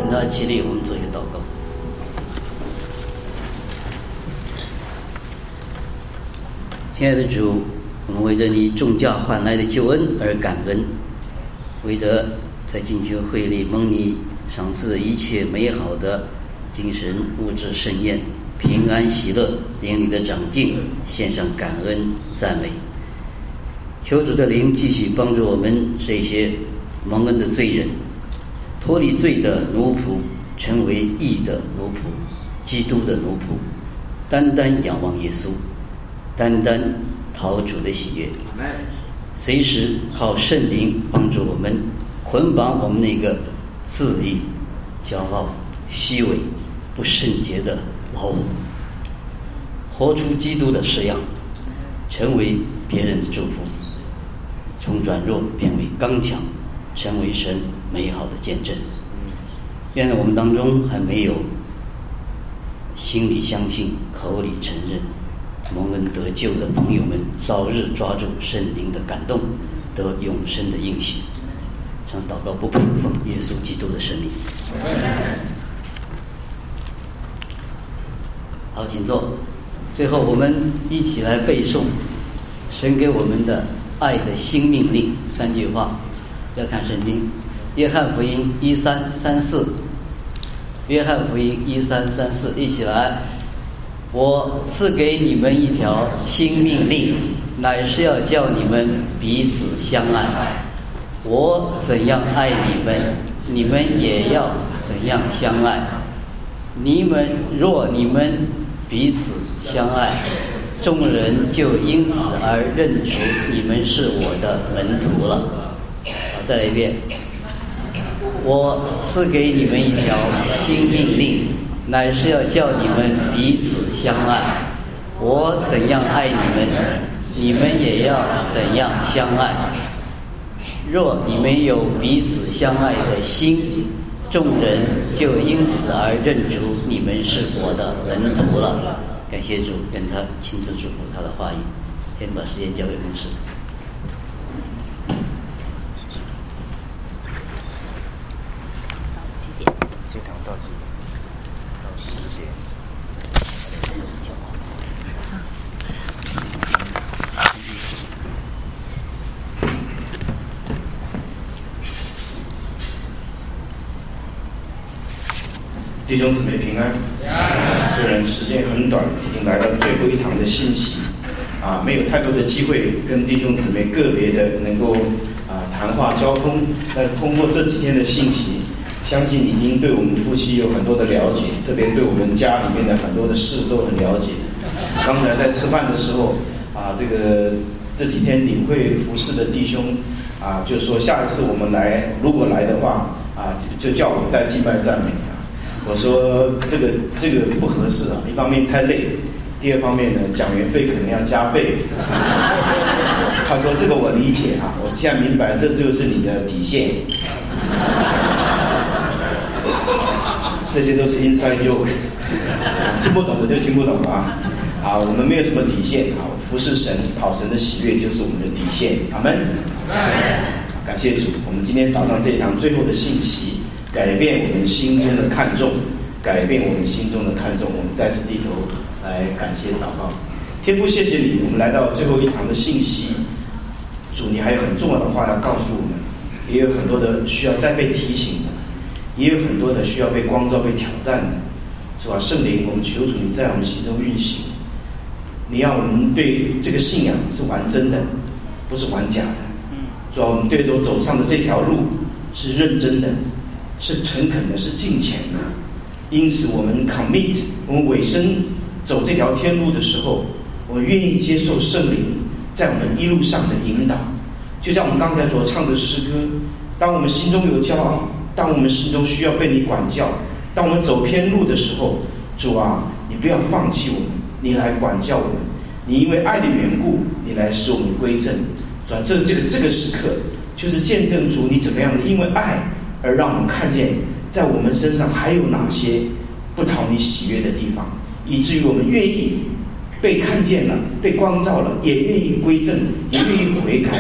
大家起立，我们做一个祷告。亲爱的主，我们为着你重价换来的救恩而感恩，为着在进修会里蒙你赏赐一切美好的精神物质盛宴，平安喜乐，灵里的长进，献上感恩赞美。求主的灵继续帮助我们这些蒙恩的罪人，脱离罪的奴仆，成为义的奴仆，基督的奴仆，单单仰望耶稣，单单讨主的喜悦，随时靠圣灵帮助我们，捆绑我们那个自义、骄傲、虚伪、不圣洁的老我，活出基督的式样，成为别人的祝福，从软弱变为刚强，成为神美好的见证。现在我们当中还没有心里相信口里承认蒙恩得救的朋友们，早日抓住圣灵的感动，得永生的应许。上祷告不配奉耶稣基督的圣名。好，请坐。最后我们一起来背诵神给我们的爱的新命令3句话。要看圣经，约翰福音1334，约翰福音1334，一起来。我赐给你们一条新命令，乃是要叫你们彼此相爱。我怎样爱你们，你们也要怎样相爱。若你们彼此相爱，众人就因此而认出你们是我的门徒了。好，再来一遍。我赐给你们一条新命令，乃是要叫你们彼此相爱。我怎样爱你们，你们也要怎样相爱。若你们有彼此相爱的心，众人就因此而认出你们是我的门徒了。感谢主，愿他亲自祝福他的话语。先把时间交给牧师。 这堂到几点？到10点。弟兄姊妹平安。虽然时间很短，已经来到最后一堂的信息，没有太多的机会跟弟兄姊妹个别的能够谈话交通，但是通过这几天的信息，相信已经对我们夫妻有很多的了解，特别对我们家里面的很多的事都很了解。刚才在吃饭的时候，这几天领会服侍的弟兄就说下一次我们来，如果来的话就叫我带敬拜赞美。我说这个不合适一方面太累，第二方面呢，讲员费可能要加倍。他说这个我理解我现在明白，这就是你的底线。这些都是 inside joke， 听不懂的就听不懂我们没有什么底线服侍神，讨神的喜悦就是我们的底线。阿们。感谢主，我们今天早上这一堂最后的信息，改变我们心中的看重，改变我们心中的看重。我们再次低头来感谢祷告。天父，谢谢你，我们来到最后一堂的信息。主，你还有很重要的话要告诉我们，也有很多的需要再被提醒的，也有很多的需要被光照、被挑战的。主圣灵，我们求主你在我们心中运行，你让我们对这个信仰是玩真的，不是玩假的。主我们对走上的这条路是认真的，是诚恳的，是敬虔的。因此我们 commit， 我们委身走这条天路的时候，我们愿意接受圣灵在我们一路上的引导。就像我们刚才所唱的诗歌，当我们心中有骄傲，当我们心中需要被你管教，当我们走偏路的时候，主你不要放弃我们，你来管教我们，你因为爱的缘故，你来使我们归正。主这个时刻就是见证主你怎么样的因为爱而让我们看见在我们身上还有哪些不讨你喜悦的地方，以至于我们愿意被看见了，被光照了，也愿意归正，也愿意悔改，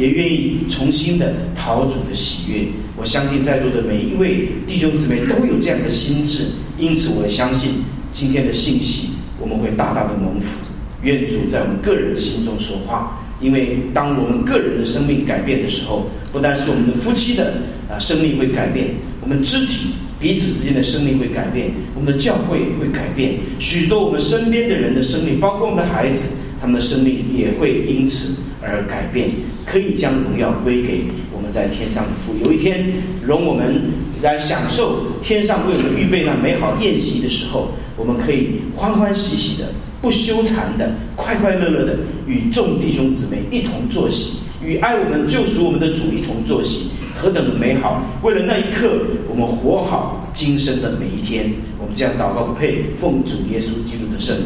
也愿意重新的讨主的喜悦。我相信在座的每一位弟兄姊妹都有这样的心志，因此我相信今天的信息我们会大大的蒙福。愿主在我们个人心中说话，因为当我们个人的生命改变的时候，不但是我们的夫妻的生命会改变，我们肢体彼此之间的生命会改变，我们的教会会改变，许多我们身边的人的生命，包括我们的孩子，他们的生命也会因此而改变，可以将荣耀归给我们在天上的父。有一天容我们来享受天上为我们预备那美好宴席的时候，我们可以欢欢喜喜的，不羞惭的，快快乐乐的与众弟兄姊妹一同坐席，与爱我们救赎我们的主一同坐席，何等的美好！为了那一刻，我们活好今生的每一天。我们这样祷告不配，奉主耶稣基督的圣名。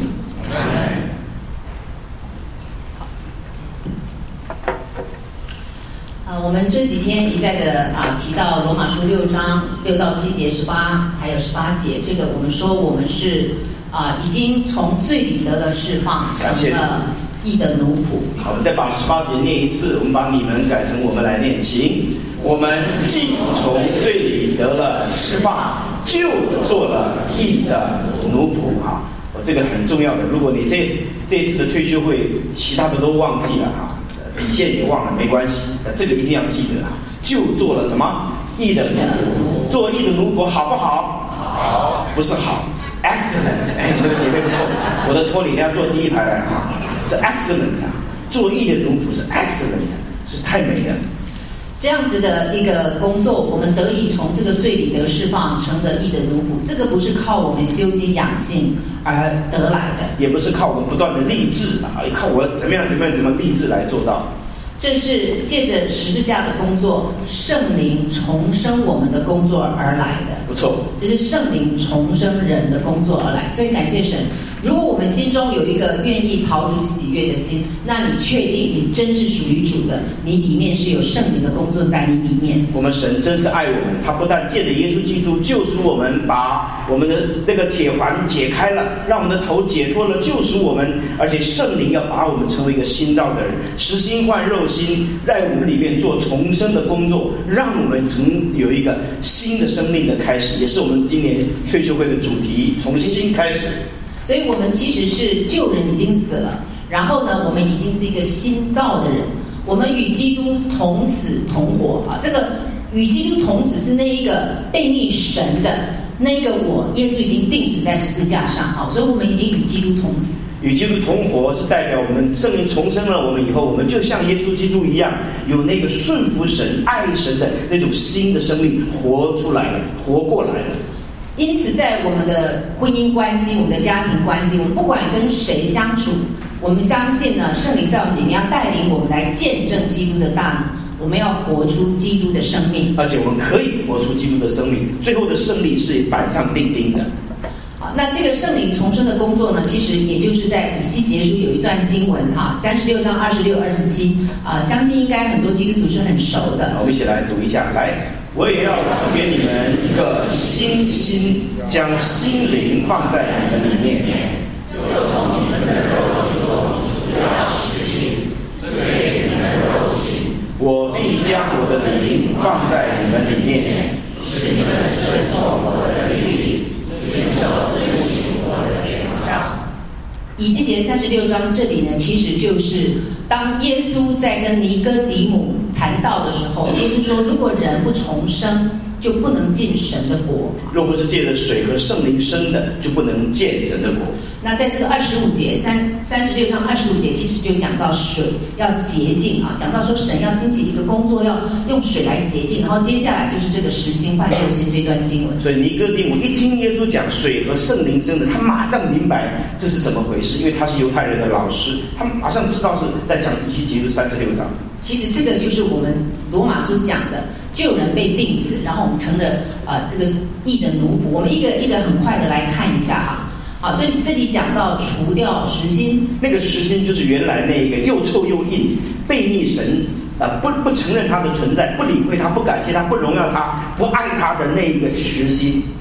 我们这几天一再的提到罗马书6章6到7节18还有18节，这个我们说我们是已经从罪里得了释放，成了义的奴仆。 好，我们再把18节念一次，我们把你们改成我们来念，请。我们既从罪里得了释放，就做了义的奴仆。这个很重要的。如果你这次的退休会其他的都忘记了底线也忘了没关系，这个一定要记得就做了什么义的奴仆。做义的奴仆好不好？好，不是好，是 excellent。那个姐妹不错，我的托里要坐第一排来是 excellent。做义的奴仆是 excellent， 是太美了。 这样子的一个工作，我们得以从这个罪里得释放，成了义的奴仆。这个不是靠我们修心养性而得来的， 也不是靠我们不断的励志靠我怎么励志来做到。 这是借着十字架的工作，圣灵重生我们的工作而来的。 不错， 这是圣灵重生人的工作而来。所以感谢神，如果我们心中有一个愿意讨主喜悦的心，那你确定你真是属于主的，你里面是有圣灵的工作在你里面。 我们神真是爱我们，他不但借着耶稣基督救赎我们，把我们的那个铁环解开了，让我们的头解脱了，救赎我们，而且圣灵要把我们成为一个新造的人，实心换肉心，在我们里面做重生的工作，让我们有一个新的生命的开始，也是我们今年退休会的主题，从新开始。 所以我们其实是旧人已经死了，然后呢，我们已经是一个新造的人，我们与基督同死同活这个与基督同死是那一个悖逆神的那一个我，耶稣已经钉死在十字架上所以我们已经与基督同死。 与基督同活是代表我们圣灵重生了我们以后，我们就像耶稣基督一样，有那个顺服神、爱神的那种新的生命活出来了，活过来了。 因此在我们的婚姻关系、我们的家庭关系，我们不管跟谁相处，我们相信呢，圣灵在我们里面要带领我们来见证基督的大能，我们要活出基督的生命， 而且我们可以活出基督的生命，最后的胜利是板上钉钉的。 好，那这个圣灵重生的工作呢，其实也就是在以西结书有一段经文36章26、27相信应该很多基督徒是很熟的。 我们一起来读一下，来，我也要赐给你们一个新心，将心灵放在你们里面，又从你们的肉体中除掉实心，赐给你们肉心。我必将我的灵放在你们里面，使你们顺从我的律例，遵守遵行我的典章。 以西结36章这里呢，其实就是当耶稣在跟尼哥底母谈到的时候，耶稣说，如果人不重生，就不能进神的国。 若不是借着水和圣灵生的，就不能见神的国。 那在这个25节36章25节，其实就讲到水要洁净讲到说神要兴起一个工作，要用水来洁净，然后接下来就是这个实心换肉心这段经文。 所以尼哥底母一听耶稣讲水和圣灵生的，他马上明白这是怎么回事，因为他是犹太人的老师，他马上知道是在讲以西结书36章。 其实这个就是我们罗马书讲的旧人被钉死，然后我们成了这个义的奴仆。我们一个一个很快的来看一下好，所以这里讲到除掉实心， 那个实心就是原来那个又臭又硬、悖逆神不承认他的存在、不理会他、不感谢他、不荣耀他、不爱他的那一个实心。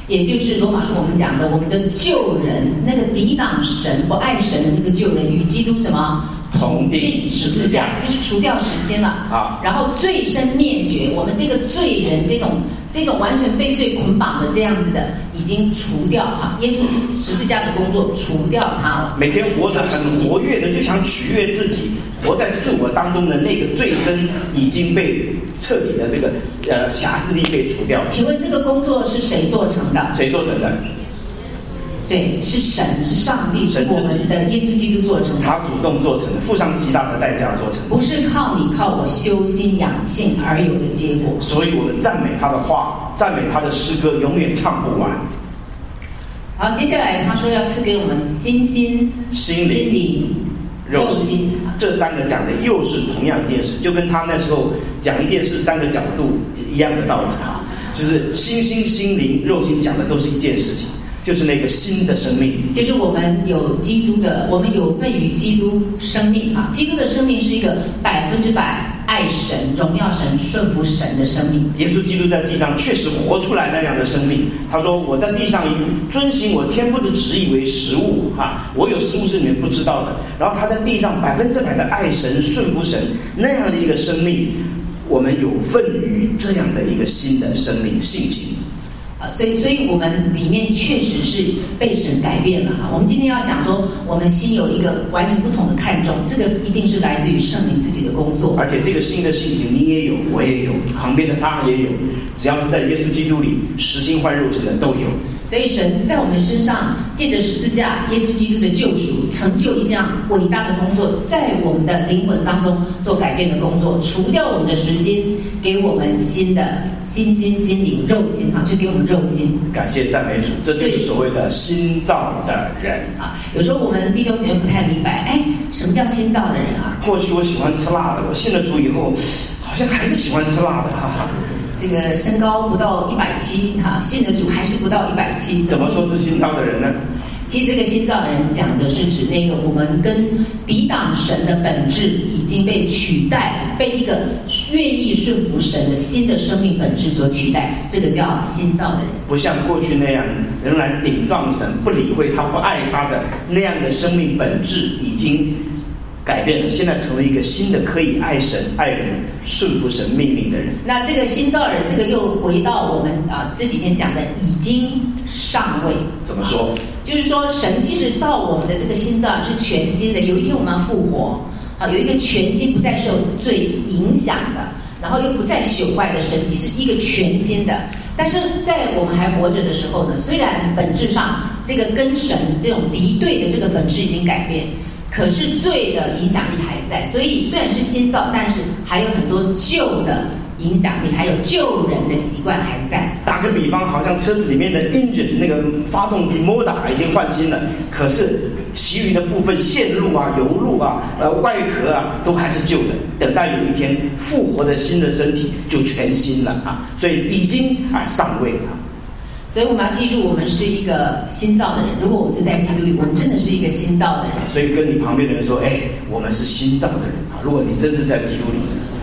也就是罗马书我们讲的，我们的旧人，那个抵挡神不爱神的那个旧人，与基督什么同定十字架，就是除掉实心了啊。 然后罪身灭绝，我们这个罪人这种完全被罪捆绑的这样子的，已经除掉哈。耶稣十字架的工作除掉它了。 每天活着很活跃的，就想取悦自己，活在自我当中的那个罪身已经被彻底的这个辖制力被除掉。 请问这个工作是谁做成的？ 谁做成的？ 对，是神，是上帝，是我们的耶稣基督做成的。 他主动做成的，付上极大的代价做成的， 不是靠你靠我修心养性而有的结果。 所以我们赞美他的话，赞美他的诗歌，永远唱不完。 好，接下来他说要赐给我们心灵、肉心， 这三个讲的又是同样一件事，就跟他那时候讲一件事三个角度一样的道理啊，就是心灵、肉心讲的都是一件事情。就是那个新的生命， 就是我们有基督的，我们有份于基督生命啊。基督的生命是一个100%爱神、荣耀神、顺服神的生命。 耶稣基督在地上确实活出来那样的生命。他说：“我在地上遵行我天父的旨意为食物啊，我有食物是你们不知道的。”然后他在地上100%的爱神、顺服神那样的一个生命，我们有份于这样的一个新的生命性情。 所以我们里面确实是被神改变了哈。我们今天要讲说，我们心有一个完全不同的看重，这个一定是来自于圣灵自己的工作。 而且这个新的性情你也有，我也有，旁边的他也有，只要是在耶稣基督里实心换肉身的都有。 所以神在我们身上借着十字架耶稣基督的救赎，成就一项伟大的工作，在我们的灵魂当中做改变的工作，除掉我们的实心，给我们新的心灵、肉心哈，就给我们肉心。 感谢赞美主，这就是所谓的新造的人啊。有时候我们弟兄姐妹不太明白，什么叫新造的人啊？ 过去我喜欢吃辣的，我信了主以后，好像还是喜欢吃辣的，哈哈。 这个身高不到170哈，信的主还是不到170， 怎么说是新造的人呢？ 其实这个新造的人讲的是指那个我们跟抵挡神的本质已经被取代，被一个愿意顺服神的新的生命本质所取代，这个叫新造的人。 不像过去那样仍然顶撞神、不理会他、不爱他的那样的生命本质已经改变了，现在成为一个新的可以爱神、爱人、顺服神命令的人。 那这个新造人，这个又回到我们这几天讲的已经上位。 怎么说？ 就是说神其实造我们的这个新造人是全新的，有一天我们要复活，有一个全新不再受罪影响的，然后又不再朽坏的身体，是一个全新的。但是在我们还活着的时候呢，虽然本质上这个跟神这种敌对的这个本质已经改变，可是罪的影响力还在，所以虽然是新造，但是还有很多旧的影响力，还有旧人的习惯还在。 打个比方，好像车子里面的 engine 那个发动机 motor 已经换新了，可是其余的部分线路啊、油路啊、外壳啊都还是旧的，等待有一天复活的新的身体就全新了啊！所以已经上位了。 所以我们要记住，我们是一个新造的人。如果我们是在基督里，我们真的是一个新造的人。 所以跟你旁边的人说：“我们是新造的人啊！”如果你真是在基督里，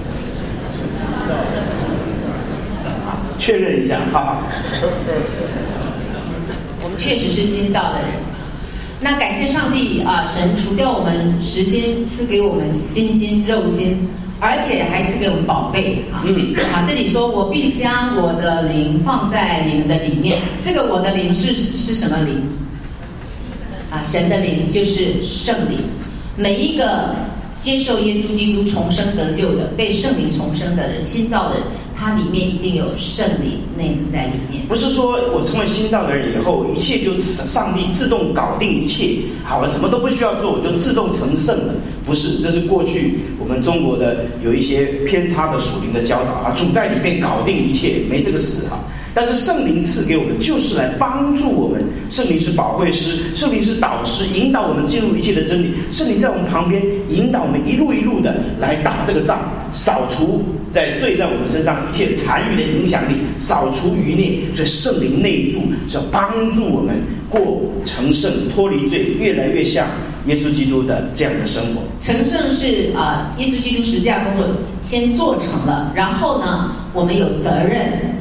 确认一下哈。 我们确实是新造的人。那感谢上帝神除掉我们实心，赐给我们心、肉心。而且还赐给我们宝贝这里说我必将我的灵放在你们的里面，这个我的灵是什么灵神的灵就是圣灵。每一个接受耶稣基督重生得救的，被圣灵重生的人，新造的人，它里面一定有圣灵内住在里面。 不是说我成为新造的人以后，一切就上帝自动搞定一切，我什么都不需要做，我就自动成圣了。不是，这是过去我们中国的有一些偏差的属灵的教导主在里面搞定一切，没这个事但是圣灵赐给我们，就是来帮助我们。圣灵是保惠师，圣灵是导师，引导我们进入一切的真理。圣灵在我们旁边引导我们一路一路的来打这个仗，扫除在罪在我们身上一切残余的影响力，扫除余孽。所以圣灵内住是要帮助我们过成圣、脱离罪，越来越像耶稣基督的这样的生活。 成圣是耶稣基督十字架工作先做成了，然后呢，我们有责任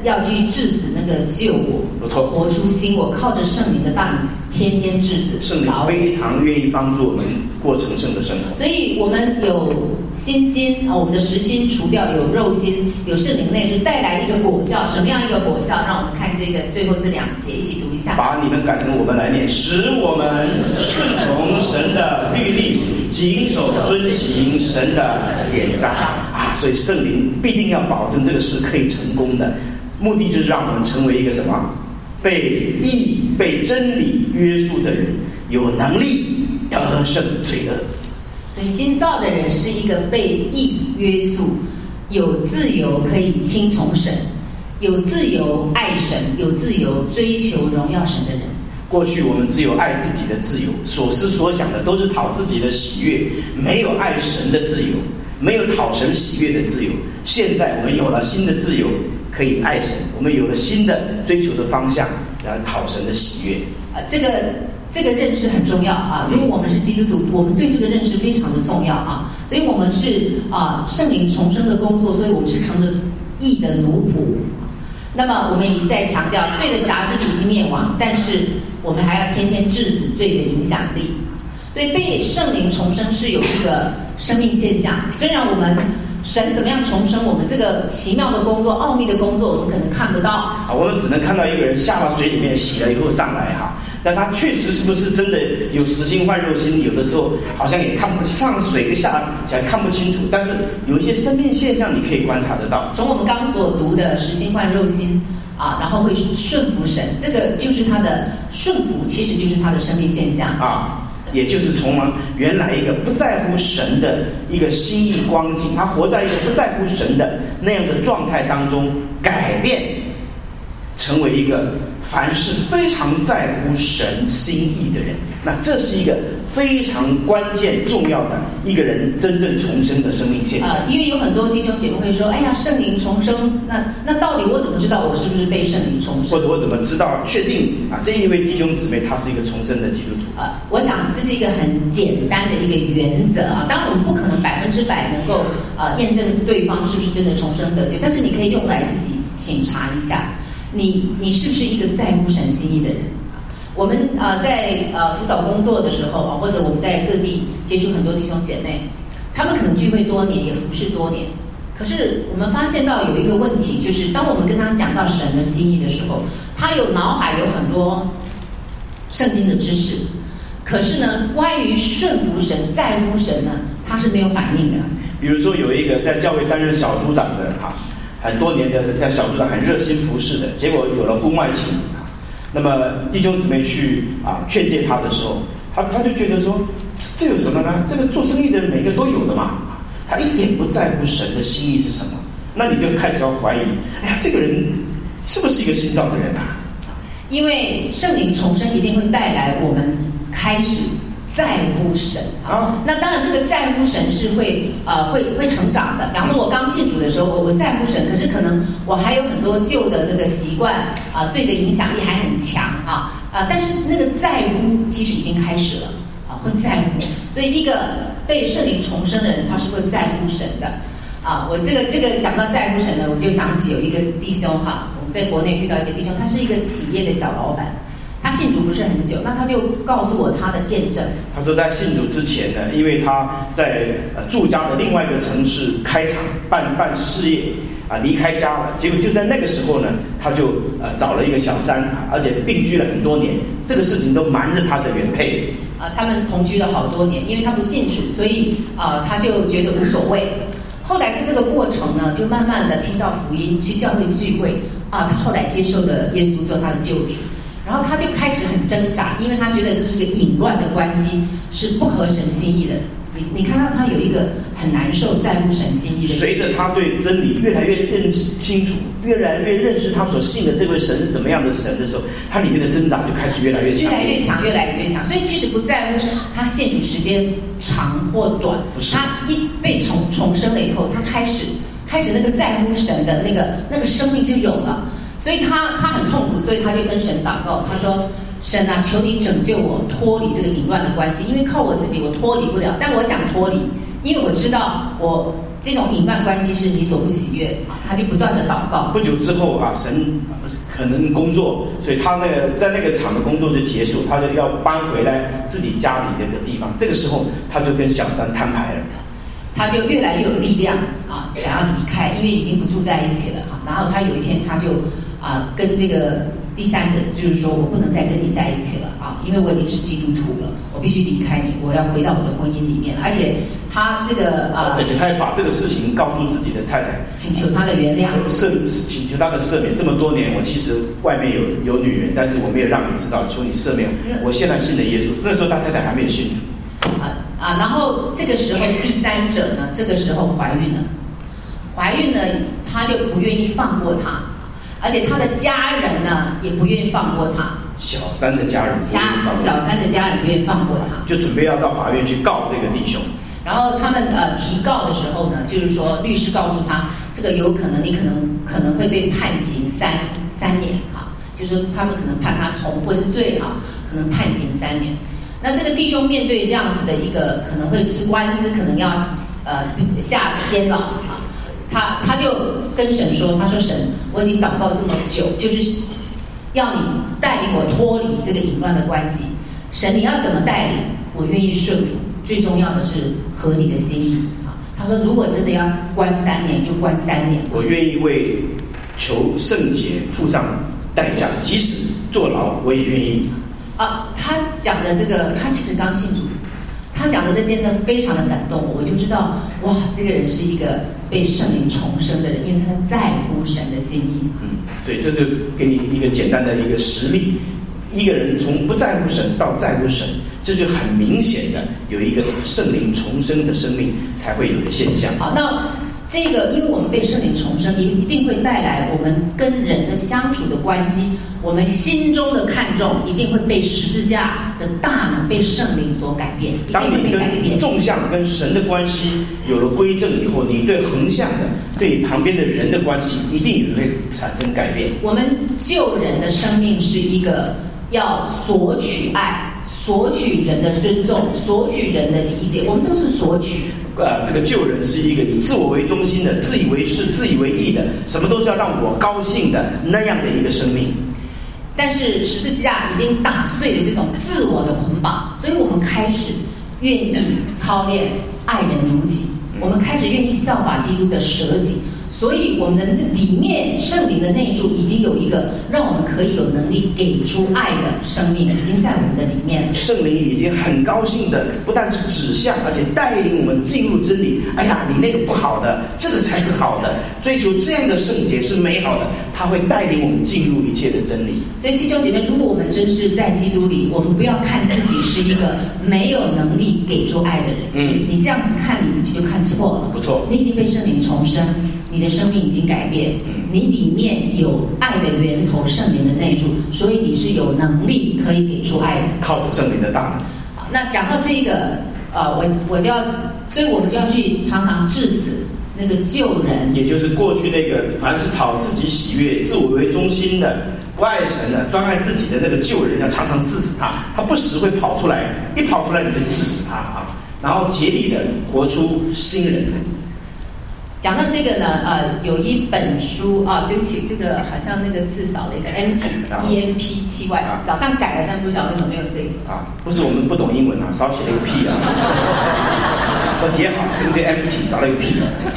要去治死那个旧我， 不错， 活出新我，靠着圣灵的大能，天天治死。 圣灵非常愿意帮助我们过成圣的生活。 所以我们有新心啊，我们的实心除掉有肉心，有圣灵内住，带来一个果效。什么样一个果效？让我们看这个最后这2节一起读一下。 把你们改成我们来念，使我们顺从神的律例，谨守遵行神的典章啊！所以圣灵必定要保证这个事可以成功的，目的就是让我们成为一个什么？被义、被真理约束的人，有能力得胜罪恶。 所以新造的人是一个被义约束，有自由可以听从神，有自由爱神，有自由追求荣耀神的人。 过去我们只有爱自己的自由，所思所想的都是讨自己的喜悦，没有爱神的自由，没有讨神喜悦的自由。现在我们有了新的自由，可以爱神，我们有了新的追求的方向，来讨神的喜悦。 这个认识很重要啊！如果我们是基督徒，我们对这个认识非常的重要啊！所以我们是圣灵重生的工作，所以我们是成了义的奴仆。那么我们一再强调，罪的辖制已经灭亡，但是我们还要天天治死罪的影响力。所以被圣灵重生是有一个生命现象。虽然我们神怎么样重生我们，这个奇妙的工作、奥秘的工作，我们可能看不到啊， 我们只能看到一个人下到水里面洗了以后上来哈，但他确实是不是真的有实心换肉心，有的时候好像也看不上水跟下起来看不清楚，但是有一些生命现象你可以观察得到。 从我们刚所读的实心换肉心啊，然后会顺服神，这个就是他的顺服，其实就是他的生命现象啊。也就是从原来一个不在乎神的一个心意光景，他活在一个不在乎神的那样的状态当中，改变成为一个凡事非常在乎神心意的人。那这是一个非常关键重要的一个人真正重生的生命现象。 因为有很多弟兄姐妹会说，哎呀，圣灵重生，那到底我怎么知道我是不是被圣灵重生？ 或者我怎么知道确定这一位弟兄姊妹他是一个重生的基督徒？ 我想这是一个很简单的一个原则啊。当然我们不可能100%能够验证对方是不是真的重生得救，但是你可以用来自己省察一下，你是不是一个在乎神心意的人？我们在辅导工作的时候或者我们在各地接触很多弟兄姐妹，他们可能聚会多年，也服侍多年，可是我们发现到有一个问题，就是当我们跟他讲到神的心意的时候，他脑海有很多圣经的知识，可是呢，关于顺服神、在乎神呢，他是没有反应的。 比如说有一个在教会担任小组长的很多年的在小组长很热心服侍的，结果有了婚外情。那么弟兄姊妹去劝诫他的时候，他就觉得说，这有什么呢？这个做生意的人每个都有的嘛，他一点不在乎神的心意是什么。那你就开始要怀疑，哎呀，这个人是不是一个新造的人啊？ 因为圣灵重生一定会带来我们开始在乎神那当然这个在乎神是会成长的。比方说我刚信主的时候，我在乎神，可是可能我还有很多旧的那个习惯罪的影响力还很强但是那个在乎其实已经开始了会在乎。所以一个被圣灵重生的人，他是会在乎神的我这个讲到在乎神呢，我就想起有一个弟兄我们在国内遇到一个弟兄，他是一个企业的小老板，他信主不是很久，那他就告诉我他的见证。 他说在信主之前呢，因为他在住家的另外一个城市开厂办事业离开家了，结果就在那个时候呢，他就找了一个小三而且并居了很多年，这个事情都瞒着他的原配他们同居了好多年，因为他不信主，所以他就觉得无所谓。后来在这个过程呢，就慢慢的听到福音，去教会聚会他后来接受了耶稣做他的救主，然后他就开始很挣扎，因为他觉得这是个淫乱的关系，是不合神心意的。你看到他有一个很难受在乎神心意的。 随着他对真理越来越认识清楚，越来越认识他所信的这位神是怎么样的神的时候，他里面的挣扎就开始越来越强， 越来越强。所以其实不在乎他信主时间长或短，他一被重生了以后，他开始那个在乎神的那个生命就有了。所以他很痛苦，所以他就跟神祷告，他说，神啊，求你拯救我脱离这个淫乱的关系，因为靠我自己我脱离不了，但我想脱离，因为我知道我这种淫乱关系是你所不喜悦的啊，他就不断的祷告。 不久之后啊，神可能工作，所以他在那个场的工作就结束，他就要搬回来自己家里这个地方。这个时候他就跟小三摊牌了， 他就越来越有力量啊，想要离开，因为已经不住在一起了哈。然后他有一天他就跟这个第三者就是说，我不能再跟你在一起了啊，因为我已经是基督徒了，我必须离开你，我要回到我的婚姻里面。而且他这个而且他也把这个事情告诉自己的太太， 请求他的原谅， 请求他的赦免。这么多年，我其实外面有女人，但是我没有让你知道，求你赦免我。我现在信了耶稣。那时候他太太还没有信主。 然后这个时候第三者呢，这个时候怀孕了，他就不愿意放过他。而且他的家人呢，也不愿意放过他。 小三的家人不愿意放过他， 小三的家人不愿意放过他， 就准备要到法院去告这个弟兄。 然后他们提告的时候呢，就是说律师告诉他，这个有可能你可能会被判刑三年哈，就是说他们可能判他重婚罪哈，可能判刑3年。那这个弟兄面对这样子的一个可能会吃官司，可能要下监牢啊。他就跟神说，他说神，我已经祷告这么久，就是要你带领我脱离这个淫乱的关系。神，你要怎么带领，我愿意顺服。最重要的是合你的心意啊。他说，如果真的要关3年，就关3年。 我愿意为求圣洁付上代价，即使坐牢我也愿意。 他讲的这个，他其实刚信主。他讲的这真的非常的感动我，就知道哇，这个人是一个被圣灵重生的人，因为他在乎神的心意。 所以这就给你一个简单的一个实例，一个人从不在乎神到在乎神，这就很明显的有一个圣灵重生的生命才会有的现象。 好，那这个因为我们被圣灵重生，也一定会带来我们跟人的相处的关系，我们心中的看重一定会被十字架的大能被圣灵所改变，一定会被改变。当你跟纵向跟神的关系有了归正以后，你对横向的对旁边的人的关系一定也会产生改变。 我们救人的生命是一个要索取爱，索取人的尊重，索取人的理解，我们都是索取。 这个救人是一个以自我为中心的、自以为是、自以为意的，什么都是要让我高兴的那样的一个生命。 但是十字架已经打碎了这种自我的捆绑，所以我们开始愿意操练爱人如己，我们开始愿意效法基督的舍己。所以我们的里面圣灵的内住已经有一个让我们可以有能力给出爱的生命，已经在我们的里面了。 圣灵已经很高兴的，不但是指向，而且带领我们进入真理。哎呀，你那个不好的，这个才是好的。追求这样的圣洁是美好的，它会带领我们进入一切的真理。 所以弟兄姐妹，如果我们真是在基督里，我们不要看自己是一个没有能力给出爱的人。你这样子看你自己就看错了。 不错， 你已经被圣灵重生。你的生命已经改变，你里面有爱的源头，圣灵的内住，所以你是有能力可以给出爱的， 靠着圣灵的大能。 好，那讲到这个，我就要，所以我们就要去常常致死那个救人， 也就是过去那个凡是讨自己喜悦、自我为中心的、不爱神的、专爱自己的那个救人，要常常致死他。他不时会跑出来，一跑出来你就致死他啊，然后竭力的活出新人。 讲到这个呢，有一本书对不起，这个好像那个字少了一个 EMPTY，早上改了，但不晓得为什么没有 save 不是我们不懂英文少写了一个 P 我写好，这个 empty 少了一个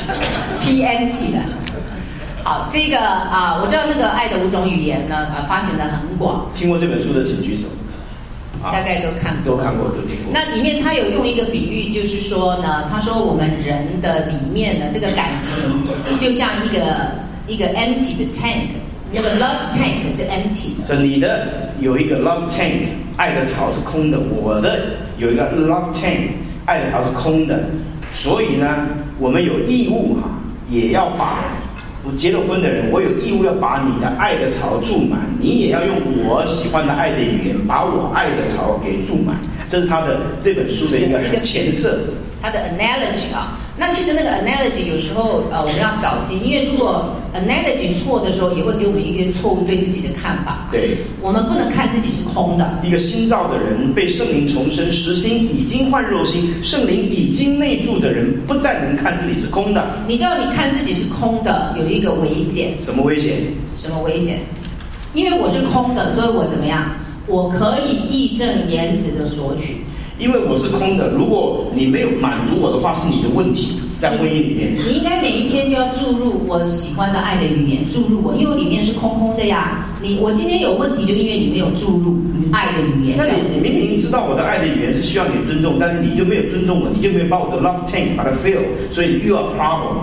PNT 的。好，这个我知道那个《爱的5种语言》呢，发行的很广。 听过这本书的请举手。 大概都看过， 都听过。 那里面他有用一个比喻，就是说呢，他说我们人的里面呢，这个感情就像一个 empty 的 tank， 那个 love tank 是 empty 的。 所以你的有一个 love tank， 爱的槽是空的；我的有一个 love tank， 爱的槽是空的。所以呢，我们有义务也要把。我结了婚的人，我有义务要把你的爱的槽注满，你也要用我喜欢的爱的语言，把我爱的槽给注满。这是他的这本书的一个前设。 他的 analogy 那其实那个 analogy 有时候我们要小心，因为如果 analogy 错的时候，也会给我们一个错误对自己的看法。 对， 我们不能看自己是空的。 一个新造的人被圣灵重生，实心已经换肉心，圣灵已经内住的人，不再能看自己是空的。 你知道，你看自己是空的，有一个危险。 什么危险？ 什么危险？因为我是空的，所以我怎么样？我可以义正言辞的索取。 因为我是空的，如果你没有满足我的话，是你的问题。在婚姻里面， 你应该每一天就要注入我喜欢的爱的语言，注入我，因为里面是空空的呀。我今天有问题，就因为你没有注入爱的语言。 那你明明知道我的爱的语言是需要你尊重，但是你就没有尊重我，你就没有把我的 love tank 把它 fill， 所以 you are problem。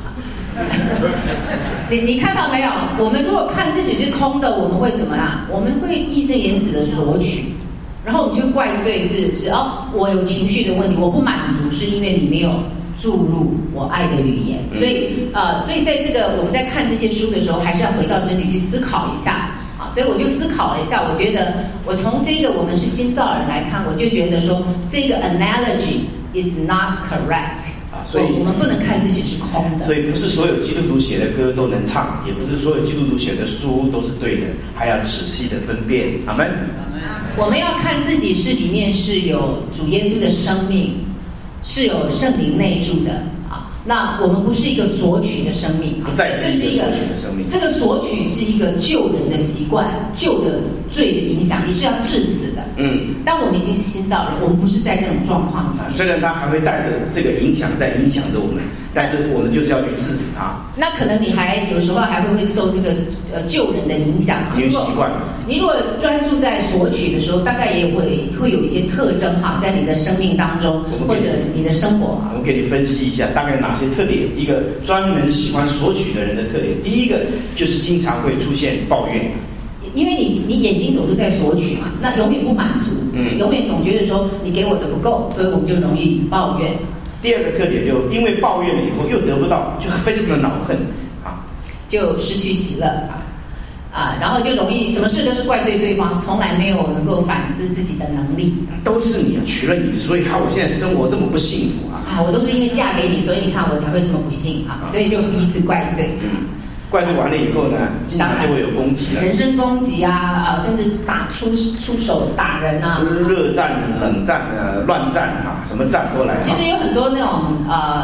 你看到没有？我们如果看自己是空的，我们会怎么样？我们会义正言辞的索取。然后我们就怪罪是我有情绪的问题，我不满足，是因为你没有注入我爱的语言。所以在这个我们在看这些书的时候，还是要回到真理去思考一下啊。所以我就思考了一下，我觉得我从这个我们是新造人来看，我就觉得说这个 analogy is not correct。所以我们不能看自己是空的。 所以不是所有基督徒写的歌都能唱，也不是所有基督徒写的书都是对的，还要仔细的分辨。阿们。 我们要看自己是里面是有主耶稣的生命，是有圣灵内住的啊。那我们不是一个索取的生命， 不再是一个索取的生命。 这个索取是一个救人的习惯，旧的罪的影响力是要致死的。但我们已经是新造人，我们不是在这种状况里。 虽然他还会带着这个影响在影响着我们，但是我们就是要去致死他。 那可能你还有时候还会受这个旧人的影响， 因为习惯。 你如果专注在索取的时候，大概也会有一些特征哈，在你的生命当中或者你的生活。 我们给你分析一下大概哪些特点。一个专门喜欢索取的人的特点，第一个就是经常会出现抱怨。 因为你眼睛总是在索取嘛，那永远不满足，永远总觉得说你给我的不够，所以我们就容易抱怨。 第二个特点就因为抱怨了以后又得不到，就非常的恼恨啊， 就失去喜乐然后就容易什么事都是怪罪对方，从来没有能够反思自己的能力。 都是你娶了你，所以我现在生活这么不幸福我都是因为嫁给你，所以你看我才会这么不幸所以就彼此怪罪。 怪罪完了以后呢，经常就会有攻击了， 人身攻击甚至出手打人热战、冷战、乱战什么战都来。 其实有很多那种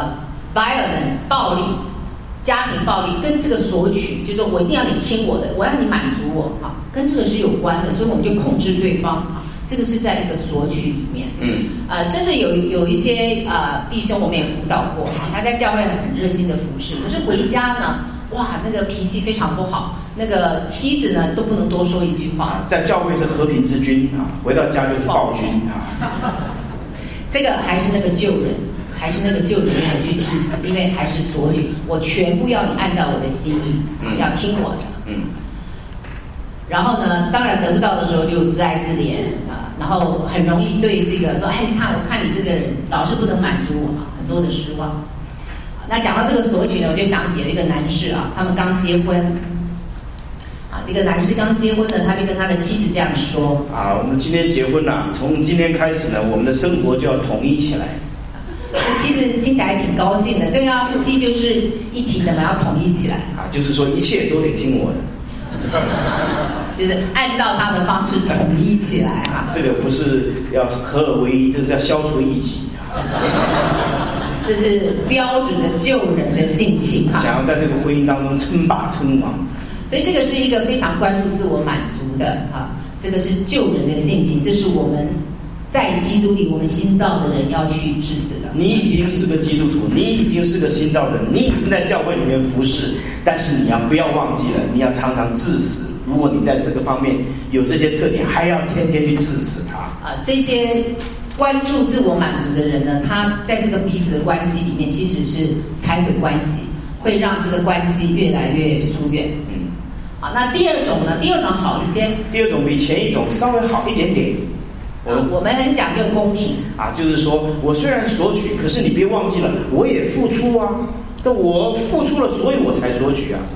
violence 暴力。家庭暴力跟这个索取，就是说我一定要你听我的，我要你满足我跟这个是有关的，所以我们就控制对方这个是在一个索取里面。甚至有一些弟兄我们也辅导过他在教会很热心的服侍，可是回家呢，哇，那个脾气非常不好，那个妻子呢都不能多说一句话。 在教会是和平之君回到家就是暴君这个还是那个旧人。还是那个旧人没有去致死，因为还是索取，我全部要你按照我的心意，要听我的。然后呢，当然得不到的时候就自哀自怜然后很容易对这个说，你看，我看你这个人老是不能满足我很多的失望。那讲到这个索取呢，我就想起有一个男士他们刚结婚。这个男士刚结婚呢，他就跟他的妻子这样说： 我们今天结婚了，从今天开始呢，我们的生活就要统一起来。 妻子听起来挺高兴的，对夫妻就是一体的嘛，要统一起来就是说一切都得听我的， 就是按照他的方式统一起来这个不是要合而为一，这是要消除异己这是标准的救人的性情想要在这个婚姻当中称霸称王。 所以这个是一个非常关注自我满足的这个是救人的性情，这是我们在基督里我们新造的人要去致死的。 你已经是个基督徒，你已经是个新造的人，你已经在教会里面服侍，但是你不要忘记了，你要常常致死。如果你在这个方面有这些特点，还要天天去致死它这些关注自我满足的人呢，他在这个彼此的关系里面其实是拆毁关系，会让这个关系越来越疏远。那第二种呢？第二种好一些， 第二种比前一种稍微好一点点。 我们很讲究公平就是说我虽然索取，可是你别忘记了，我也付出但我付出了，所以我才索取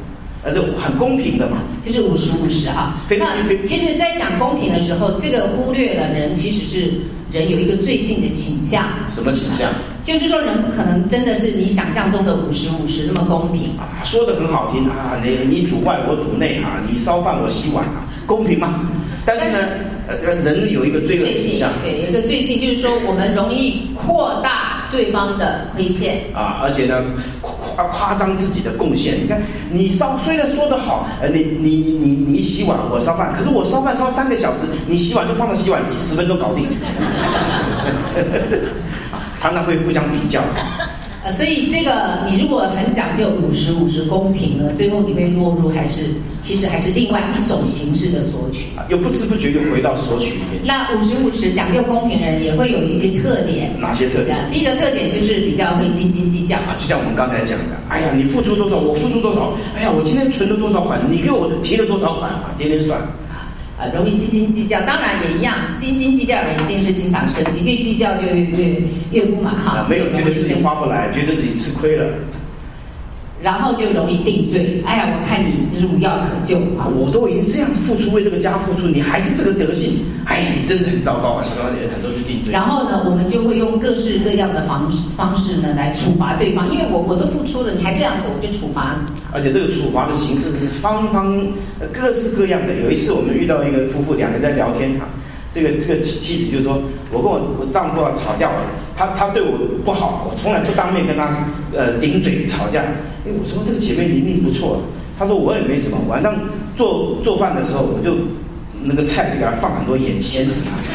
是很公平的嘛， 就是50-50哈。那其实，在讲公平的时候，这个忽略了人其实是人有一个罪性的倾向。 什么倾向？ 就是说，人不可能真的是你想象中的50-50那么公平啊。说得很好听啊，你主外我主内啊，你烧饭我洗碗啊，公平吗？但是呢，人有一个罪恶倾向， 对，有一个罪性，就是说我们容易扩大对方的亏欠啊，而且呢，夸张自己的贡献。你看，你虽然说得好，你洗碗我烧饭，可是我烧饭烧3个小时，你洗碗就放到洗碗机10分钟搞定，常常会互相比较。 所以这个你如果很讲究50-50公平呢，最后你会落入其实还是另外一种形式的索取， 又不知不觉又回到索取里面去。 那50-50讲究公平人也会有一些特点。 哪些特点？ 第一个特点就是比较会斤斤计较啊，就像我们刚才讲的，哎呀，你付出多少，我付出多少，哎呀，我今天存了多少款，你给我提了多少款啊，天天算。 容易斤斤计较，当然也一样，斤斤计较的人一定是经常生气，越计较就越不满哈。 没有觉得自己花不来，觉得自己吃亏了， 然后就容易定罪。哎呀，我看你就是无药可救啊！ 我都已经这样付出，为这个家付出，你还是这个德性，哎呀，你真是很糟糕啊！想到很多就定罪。 然后呢，我们就会用各式各样的方式呢来处罚对方，因为我都付出了，你还这样子，我就处罚你。 而且这个处罚的形式是各式各样的。有一次我们遇到一个夫妇，两个人在聊天哈，这个妻子就说，我跟我丈夫吵架，他对我不好，我从来不当面跟他顶嘴吵架。我说这个姐妹你命不错，她说我也没什么，晚上做饭的时候我就那个菜就给她放很多盐，咸死她。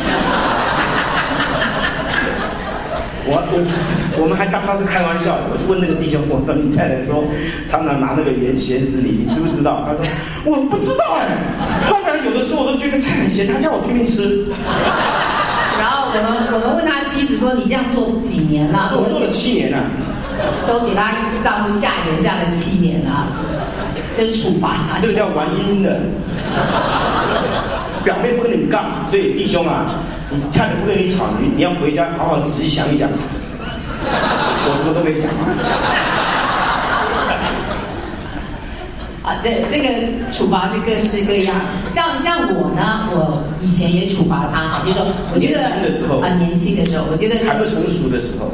我们还当他是开玩笑的，我就问那个弟兄，我说你太太说常常拿那个盐咸死你，你知不知道？他说我不知道哎，要不然有的时候我都觉得菜很咸，他叫我拼命吃。 然后我们问他妻子说，你这样做几年了？ 我做了7年了， 都给他丈夫下了7年啊，这是处罚。 这个叫玩阴的，表面不跟你杠，所以弟兄啊，你太太不跟你吵，你要回家好好仔细想一想。我什么都没讲啊，这个处罚是各式各样。像我呢，我以前也处罚他哈，就是说，我觉得年轻的时候，我觉得还不成熟的时候，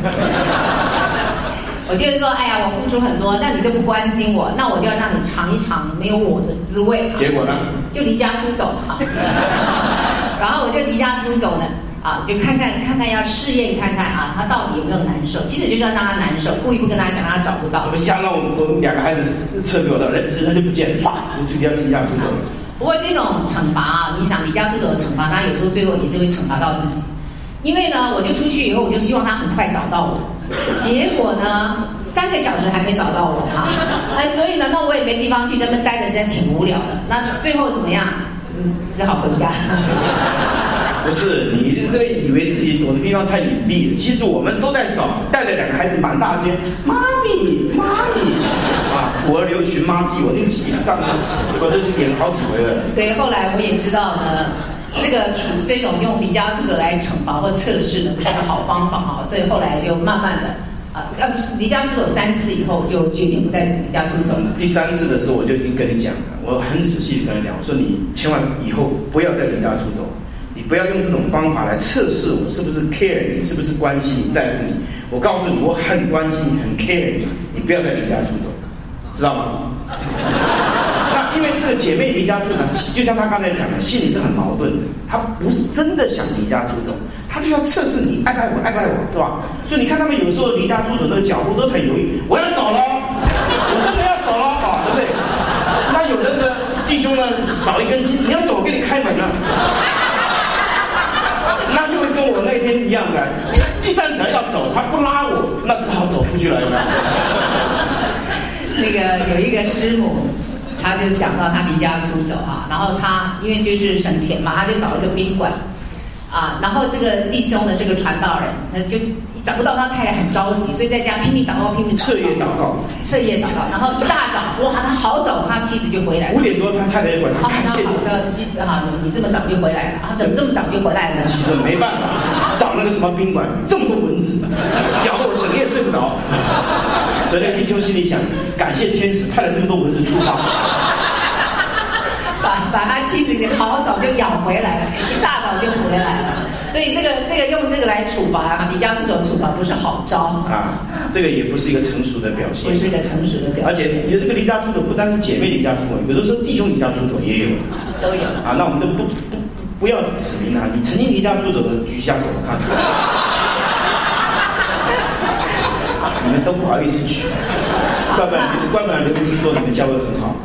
我就是说，哎呀，我付出很多，但你都不关心我，那我就要让你尝一尝没有我的滋味。 结果呢？ 就离家出走哈。然后我就离家出走呢。啊，就看看要试验看看啊，他到底有没有难受？其实就是要让他难受，故意不跟他讲，让他找不到。 像让我们2个孩子撤给我的人就不见了，唰就离家出走了。 不过这种惩罚啊，你想离家出走的惩罚，他有时候最后也是会惩罚到自己。因为呢，我就出去以后，我就希望他很快找到我，结果呢，3个小时还没找到我哈，所以呢，那我也没地方去，在那边待的时间挺无聊的。那最后怎么样？只好回家。 不是，你这个以为自己躲的地方太隐蔽了，其实我们都在找，带着2个孩子满大街，妈咪，啊，苦儿留寻妈记，我那个一上，我都是演好几回了。 所以后来我也知道呢，这种用离家出走来惩罚或测试的不是个好方法哈，所以后来就慢慢的。要离家出走3次以后，就决定不再离家出走。 第3次的时候，我就已经跟你讲了，我很仔细的跟他讲，我说你千万以后不要再离家出走，你不要用这种方法来测试我是不是 care 你，是不是关心你，在乎你。我告诉你，我很关心你，很 care 你，你不要再离家出走，知道吗？那因为这个姐妹离家出走，就像她刚才讲的，心里是很矛盾的，她不是真的想离家出走。他就要测试你爱不爱我，是吧？所以你看他们有时候离家出走那个脚步都很犹豫，我要走了，我真的要走了啊，对不对？那有的那个弟兄呢少一根筋，你要走，我给你开门了，那就会跟我那天一样的，第3条要走，他不拉我，那只好走出去了，有没有？ 那个有一个师母，他就讲到他离家出走啊，然后他因为就是省钱嘛，他就找一个宾馆。啊，然后这个弟兄呢是个传道人，他就找不到他太太，很着急，所以在家拼命祷告，彻夜祷告。然后一大早，哇，他好早，他妻子就回来了。5 点多，他太太就回来。 好，你这么早就回来了，怎么这么早就回来了呢？ 其实没办法，找那个什么宾馆，这么多蚊子，咬得我整夜睡不着。 所以那个弟兄心里想，感谢天使派了这么多蚊子出发， 把他妻子给好早就咬回来了，一大早就回来了。所以这个用这个来处罚离家出走，处罚不是好招啊，这个也不是一个成熟的表现， 不是一个成熟的表现。 而且有这个离家出走，不单是姐妹离家出走，有的时候弟兄离家出走也有， 都有啊。那我们都不要指明啊，你曾经离家出走的举下手看，你们都不好意思举，怪不然刘牧师说你们教会很好。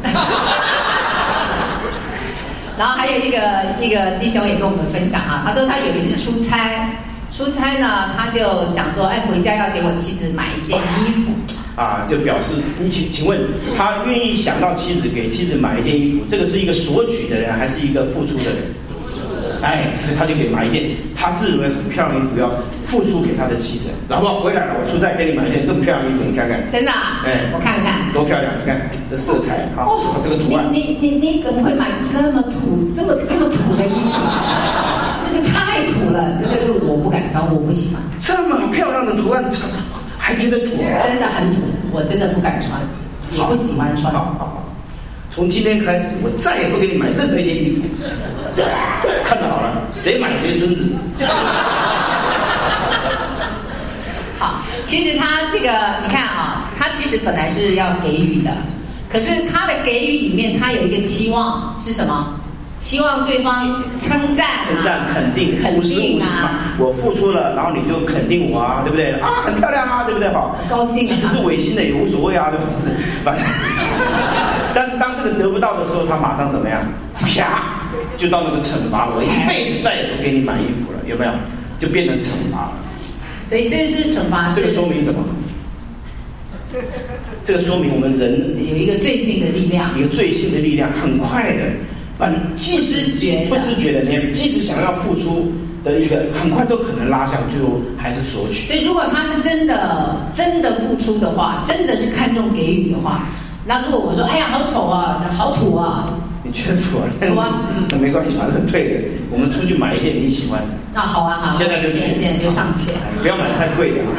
然后还有一个弟兄也跟我们分享他说他有一次出差呢，他就想说，回家要给我妻子买一件衣服啊，就表示你请问他愿意想到妻子给妻子买一件衣服，这个是一个索取的人还是一个付出的人？所以他就给买一件他自认为很漂亮的衣服，要付出给他的妻子。老婆回来了，我出差给你买一件这么漂亮的衣服，你看看。 真的我看看多漂亮，你看这色彩这个图案。 你怎么会买这么土的衣服？这个太土了，这个我不敢穿，我不喜欢。 这么漂亮的图案还觉得土？ 真的很土，我真的不敢穿，也不喜欢穿。 好，从今天开始，我再也不给你买任何一件衣服。看得好了，谁买谁孙子。 好，其实他这个你看他其实本来是要给予的，可是他的给予里面，他有一个期望是什么？期望对方称赞、 肯定50-50嘛。我付出了，然后你就肯定我啊，对不对？啊，很漂亮啊，对不对？好， 高兴。 即使是违心的也无所谓啊，对不对？反正，但是当这个得不到的时候，他马上怎么样？啪，就到那个惩罚，我一辈子再也不给你买衣服了，有没有？就变成惩罚了。 所以这是惩罚。 这个说明什么？这个说明我们人有一个罪性的力量， 很快的。不知觉的，你即使想要付出的一个，很快都可能拉向最后还是索取。 所以，如果他是真的付出的话，真的是看重给予的话，那如果我说，哎呀，好丑啊，好土啊， 你觉得土啊？ 土啊， 那没关系，反正很退的。我们出去买一件你喜欢的。 好啊， 现在就上前， 不要买太贵的。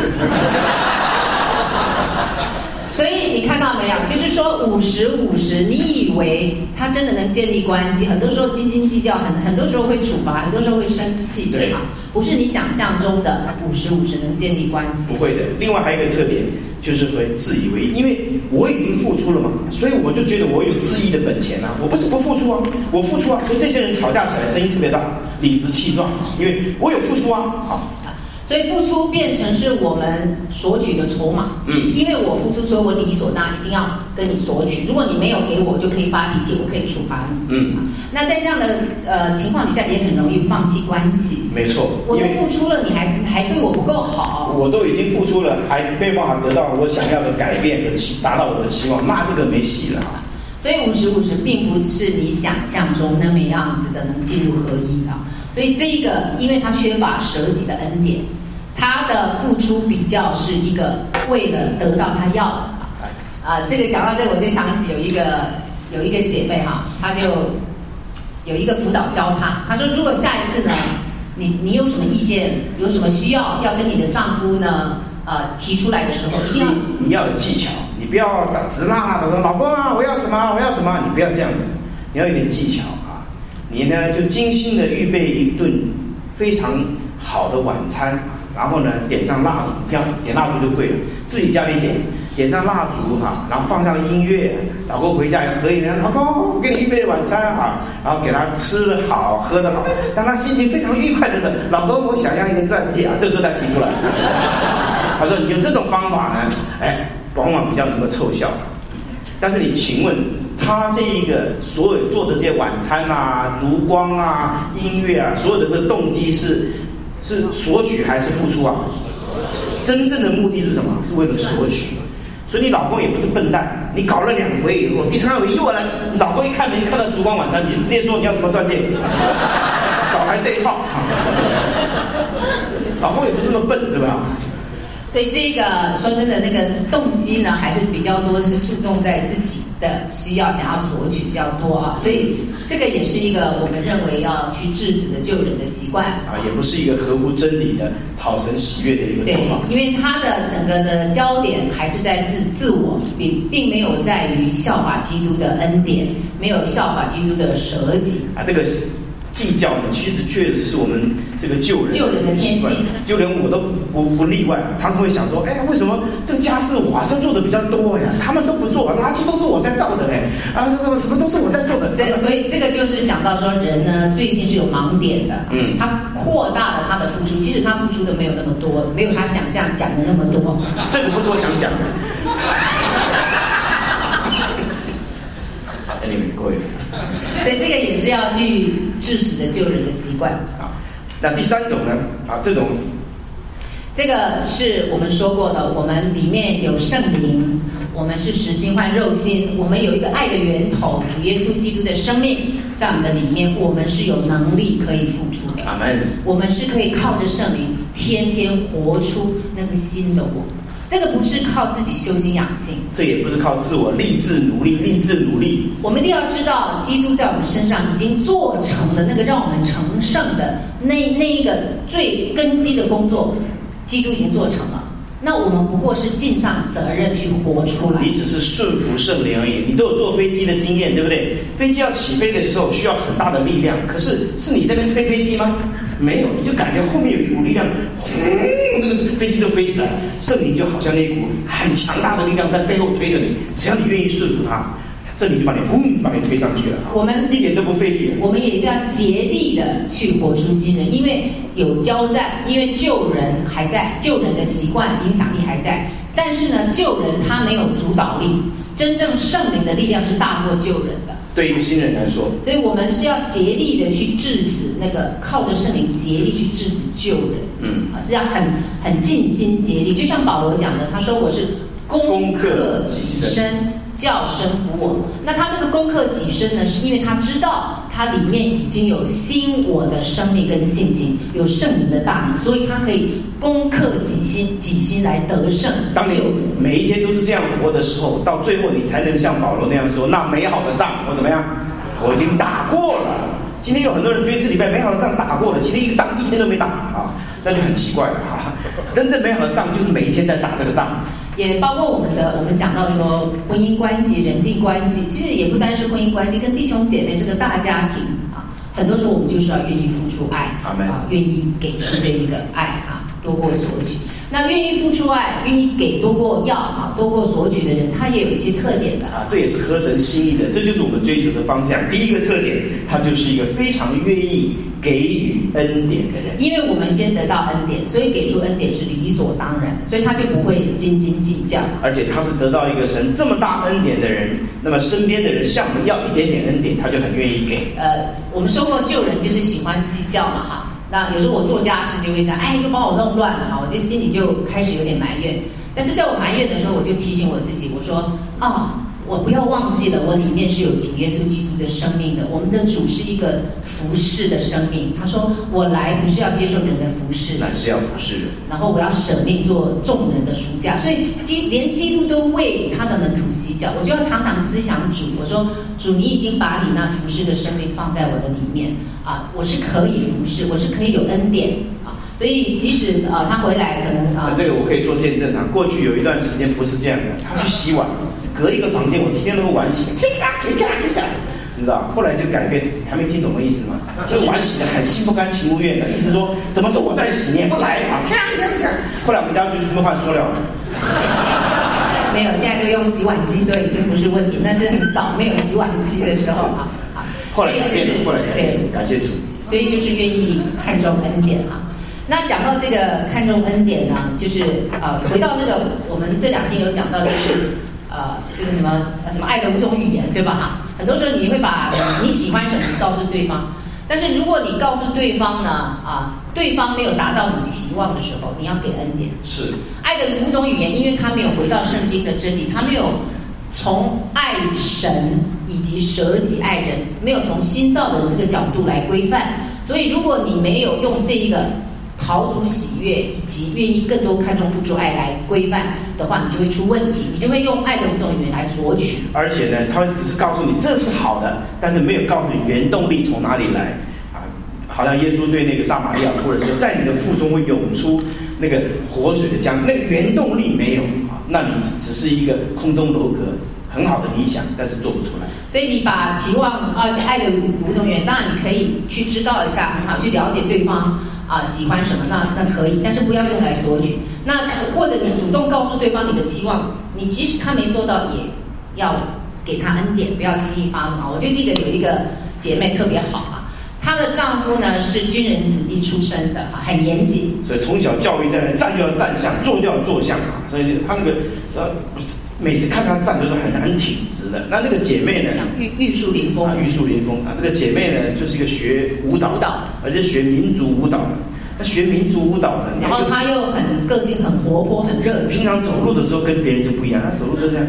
所以你看到没有？就是说50-50，你以为他真的能建立关系？很多时候斤斤计较，很多时候会处罚，很多时候会生气，对吧？不是你想象中的50-50能建立关系。 不会的。另外还有一个特点，就是会自以为，因为我已经付出了嘛，所以我就觉得我有自义的本钱啊。我不是不付出啊，我付出啊。所以这些人吵架起来声音特别大，理直气壮，因为我有付出啊。好。 所以付出变成是我们索取的筹码，因为我付出，所以我理所当然一定要跟你索取。如果你没有给我，就可以发脾气，我可以处罚你。那在这样的情况底下，也很容易放弃关系。 没错， 我都付出了，你还对我不够好。 我都已经付出了，还没有办法得到我想要的改变和达到我的期望，那这个没戏了。 所以50-50并不是你想象中那么样子的能进入合一啊。所以这个，因为它缺乏舍己的恩典。他的付出比较是一个为了得到他要的这个讲到这个，我就想起有一个姐妹她就有一个辅导教她说，如果下一次呢，你有什么意见，有什么需要跟你的丈夫呢提出来的时候，一定要你要有技巧，你不要直拉拉的说老公啊，我要什么，你不要这样子，你要有点技巧你呢就精心的预备一顿非常好的晚餐。然后呢，点上蜡烛，点蜡烛就对了，自己家里点上蜡烛然后放上音乐，老公回家也合影，老公给你预备的晚餐然后给他吃得好，喝得好，让他心情非常愉快的时候，老公我想要一个钻戒这时候才提出来。他说有这种方法呢，往往比较能够凑效。但是你请问他这一个所有做的这些晚餐烛光音乐所有的这个动机是索取还是付出真正的目的是什么？是为了索取。所以你老公也不是笨蛋，你搞了2回以后，第3回又来，老公一看没看到烛光晚餐，你直接说你要什么钻戒，少来这一套老公也不是那么笨，对吧？ 所以这个说真的，那个动机呢，还是比较多是注重在自己的需要，想要索取比较多啊。所以这个也是一个我们认为要去致死的救人的习惯啊，也不是一个合乎真理的讨神喜悦的一个做法。 对，因为他的整个的焦点还是在自我，并没有在于效法基督的恩典，没有效法基督的舍己啊。这个计较呢，其实确实是我们这个救人的天性， 就连我都不例外，常常会想说，哎，为什么这个家事我好像做的比较多呀？他们都不做，垃圾都是我在倒的嘞，啊，什么都是我在做的。 所以这个就是讲到说，人呢罪性是有盲点的，他扩大了他的付出，其实他付出的没有那么多，没有他想象讲的那么多。 这个不是我想讲的。Anyway， 各位， 所以这个也是要去致死的救人的习惯。 好，那第三种呢？啊，这个是我们说过的，我们里面有圣灵，我们是实心换肉心，我们有一个爱的源头，主耶稣基督的生命在我们的里面，我们是有能力可以付出的。 阿门。我们是可以靠着圣灵，天天活出那个新的我。这个不是靠自己修心养性， 这也不是靠自我立志努力。 我们一定要知道，基督在我们身上已经做成了那个让我们成圣的那一个最根基的工作，基督已经做成了。那我们不过是尽上责任去活出来。 你只是顺服圣灵而已。你都有坐飞机的经验，对不对？飞机要起飞的时候需要很大的力量，可是你在那边推飞机吗？没有，你就感觉后面有一股力量，那个飞机就飞起来。圣灵就好像那股很强大的力量在背后推着你，只要你愿意顺服它，这里就把你推上去了。 我们一点都不费力。 我们也是要竭力的去活出新人，因为有交战，因为救人还在，救人的习惯影响力还在，但是呢，救人他没有主导力，真正圣灵的力量是大过救人的。 对一个新人来说， 所以我们是要竭力的去致死那个靠着圣灵竭力去致死救人，是要很尽心竭力。就像保罗讲的，他说我是攻克己身，叫身服我。那他这个攻克己身呢，是因为他知道他里面已经有新我的生命跟性情，有圣灵的大能，所以他可以攻克己心来得胜。 当你每一天都是这样活的时候，到最后你才能像保罗那样说：那美好的仗我怎么样？我已经打过了。今天有很多人追4礼拜，美好的仗打过了，今天一个仗一天都没打啊，那就很奇怪了哈。真正美好的仗就是每一天在打这个仗。 也包括我们讲到说婚姻关系、人际关系，其实也不单是婚姻关系，跟弟兄姐妹这个大家庭啊，很多时候我们就是要愿意付出爱，愿意给出这一个爱啊，多过索取。那愿意付出爱、愿意给多过要啊，多过索取的人，他也有一些特点的啊，这也是合神心意的，这就是我们追求的方向。第一个特点，他就是一个非常愿意给予恩典的人。 因为我们先得到恩典，所以给出恩典是理所当然，所以他就不会斤斤计较。 而且他是得到一个神这么大恩典的人，那么身边的人向我们要一点点恩典，他就很愿意给。 我们说过救人就是喜欢计较嘛哈。那有时候我做家事就会想，哎，又把我弄乱了哈，我就心里就开始有点埋怨。但是在我埋怨的时候，我就提醒我自己，我说我不要忘记了，我里面是有主耶稣基督的生命的。我们的主是一个服侍的生命，他说我来不是要接受人的服侍， 乃是要服侍人。 然后我要舍命做众人的赎价，所以连基督都为他的门徒洗脚，我就要常常思想主，我说主，你已经把你那服侍的生命放在我的里面啊，我是可以服侍，我是可以有恩典啊。所以即使他回来可能这个我可以做见证啊。过去有一段时间不是这样的，他去洗碗，隔一个房间我天天那个碗洗，你知道？后来就改变，还没听懂的意思吗？这个碗洗的很心不甘情不愿的，意思说怎么是我在洗，你也不来啊？后来我们家就全部换塑料了。 没有，现在都用洗碗机，所以已经不是问题。那是很早没有洗碗机的时候啊。 后来改变了，后来改变了，感谢主。 所以就是愿意看重恩典啊。那讲到这个看重恩典呢，就是回到那个我们这2天有讲到，就是这个什么爱的5种语言，对吧？哈，很多时候你会把你喜欢什么告诉对方，但是如果你告诉对方呢，对方没有达到你期望的时候，你要给恩典。 是爱的5种语言，因为他没有回到圣经的真理，他没有从爱神以及舍己爱人，没有从新造的这个角度来规范，所以如果你没有用这一个讨主喜悦，以及愿意更多看重付出爱来规范的话，你就会出问题，你就会用爱的5种语言来索取。 而且呢，他只是告诉你这是好的，但是没有告诉你原动力从哪里来啊。好像耶稣对那个撒玛利亚妇人说，在你的腹中会涌出那个活水的江，那个原动力没有啊，那你只是一个空中楼阁。很好的理想，但是做不出来。 所以你把期望爱的5种语言，当然你可以去知道一下，很好，去了解对方喜欢什么，那可以，但是不要用来索取。那或者你主动告诉对方你的期望，你即使他没做到，也要给他恩典，不要轻易发怒。我就记得有一个姐妹特别好啊，她的丈夫呢是军人子弟出身的很严谨， 所以从小教育在那站就要站相，坐就要坐相啊，所以她那个每次看她站都是很挺直的。那个姐妹呢， 玉树临风玉树临风啊。这个姐妹呢，就是一个学舞蹈，而且学民族舞蹈的。那学民族舞蹈的， 然后她又很个性，很活泼，很热情。 平常走路的时候跟别人就不一样，她走路都这样。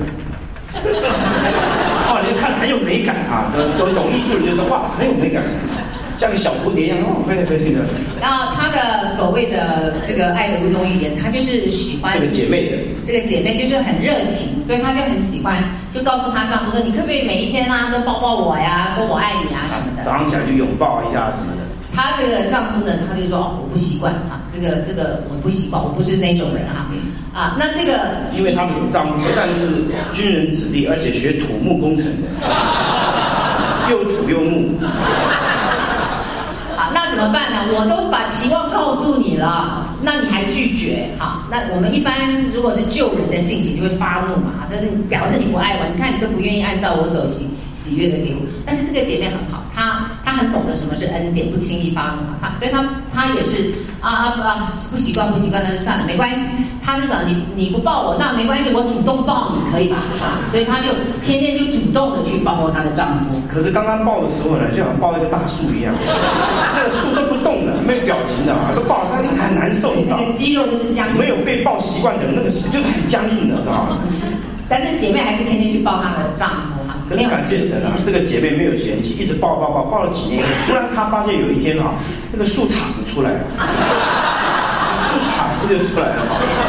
你看很有美感啊！懂艺术的人就说哇，很有美感。像个小蝴蝶一样飞来飞去的。 然后她的所谓的这个爱的5种语言，她就是喜欢这个姐妹的。这个姐妹就是很热情，所以她就很喜欢，就告诉她丈夫说：“你可不可以每一天都抱抱我呀，说我爱你啊什么的。” 早上起来就拥抱一下什么的。 她这个丈夫呢，他就说：“我不习惯这个我不习惯，我不是那种人那这个因为他们丈夫不但是军人子弟，而且学土木工程的，又土又木。 那怎么办呢？我都把期望告诉你了，那你还拒绝那我们一般如果是救人的性情，就会发怒嘛，所以你表示你不爱我，你看你都不愿意按照我所喜悦的给我。但是这个姐妹很好，她很懂得什么是恩典，不轻易发怒所以她也是不习惯，那就算了，没关系。她就讲你不抱我，那没关系，我主动抱你可以吧？所以她就天天就主动的去抱抱她的丈夫。 可是刚刚抱的时候呢，就好像抱一个大树一样，那个树都不动的，没有表情的都抱了，但是很难受，你知道吗？ 那个肌肉都是僵硬。 没有被抱习惯的人，那个就是很僵硬的，知道吗？ 但是姐妹还是天天去抱她的丈夫可是感谢神这个姐妹没有嫌弃，一直抱了几年，突然她发现有一天那个树杈子出来了，树杈子就出来了。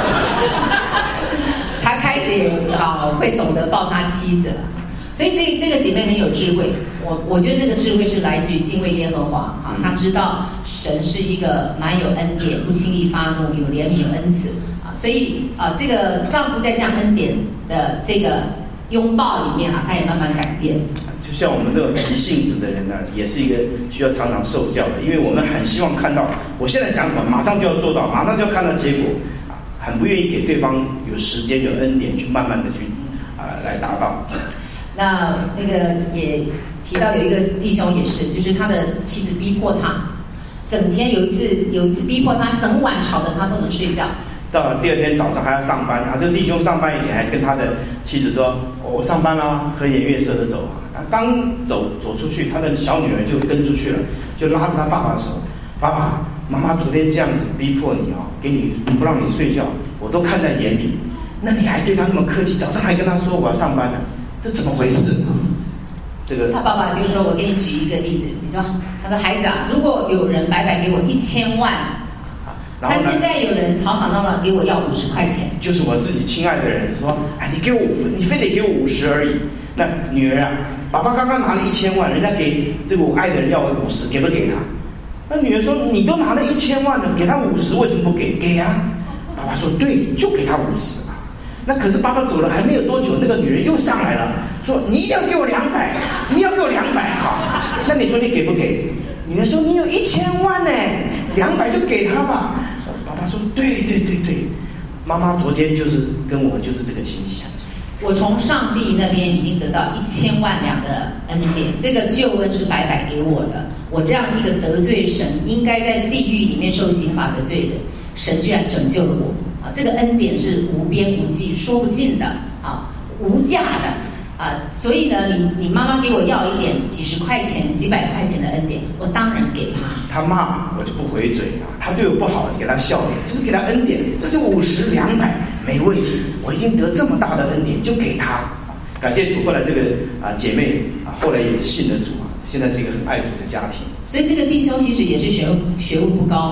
她开始也会懂得抱她妻子了。所以这个姐妹很有智慧，我觉得那个智慧是来自于敬畏耶和华她知道神是一个蛮有恩典，不轻易发怒，有怜悯，有恩慈所以这个丈夫在这样恩典的这个拥抱里面他也慢慢改变。 就像我们这种急性子的人呢，也是一个需要常常受教的，因为我们很希望看到我现在讲什么马上就要做到，马上就要看到结果很不愿意给对方有时间有恩典去慢慢的去来达到。 那个也提到有一个弟兄也是，就是他的妻子逼迫他，整天有一次逼迫他，整晚吵得他不能睡觉。 到了第二天早上还要上班这个弟兄上班以前还跟他的妻子说：“我上班啦，和颜悦色的走刚走出去，他的小女儿就跟出去了，就拉着他爸爸的手：“爸爸，妈妈昨天这样子逼迫你给你不让你睡觉，我都看在眼里。那你还对他那么客气，早上还跟他说我要上班呢，这怎么回事？”这个他爸爸就说：“我给你举一个例子，他说孩子如果有人白白给我1000万。”那现在有人吵吵闹闹给我要50块钱， 就是我自己亲爱的人说：“你给我你非得给我50而已。”那女儿爸爸刚刚拿了1000万，人家给这个我爱的人要50，给不给他？那女儿说：“你都拿了1000万了，给他50，为什么不给？给爸爸说：“对，就给他50。”那可是爸爸走了还没有多久，那个女人又上来了，说：“你一定要给我200，你要给我200那你说你给不给？”女人说：“你有1000万呢，200就给他吧。”爸爸说：“对，妈妈昨天就是跟我就是这个情形。 我从上帝那边已经得到1000万两的恩典，这个救恩是白白给我的。我这样一个得罪神，应该在地狱里面受刑罚的罪人，神居然拯救了我这个恩典是无边无际、说不尽的无价的。”所以呢，你妈妈给我要一点几十块钱、几百块钱的恩典，我当然给她。 她骂我就不回嘴她对我不好，给她笑脸，就是给她恩典，这是50、200没问题。我已经得这么大的恩典，就给她。感谢主，后来这个姐妹后来也信了主现在是一个很爱主的家庭。 所以这个弟兄其实也是学问不高，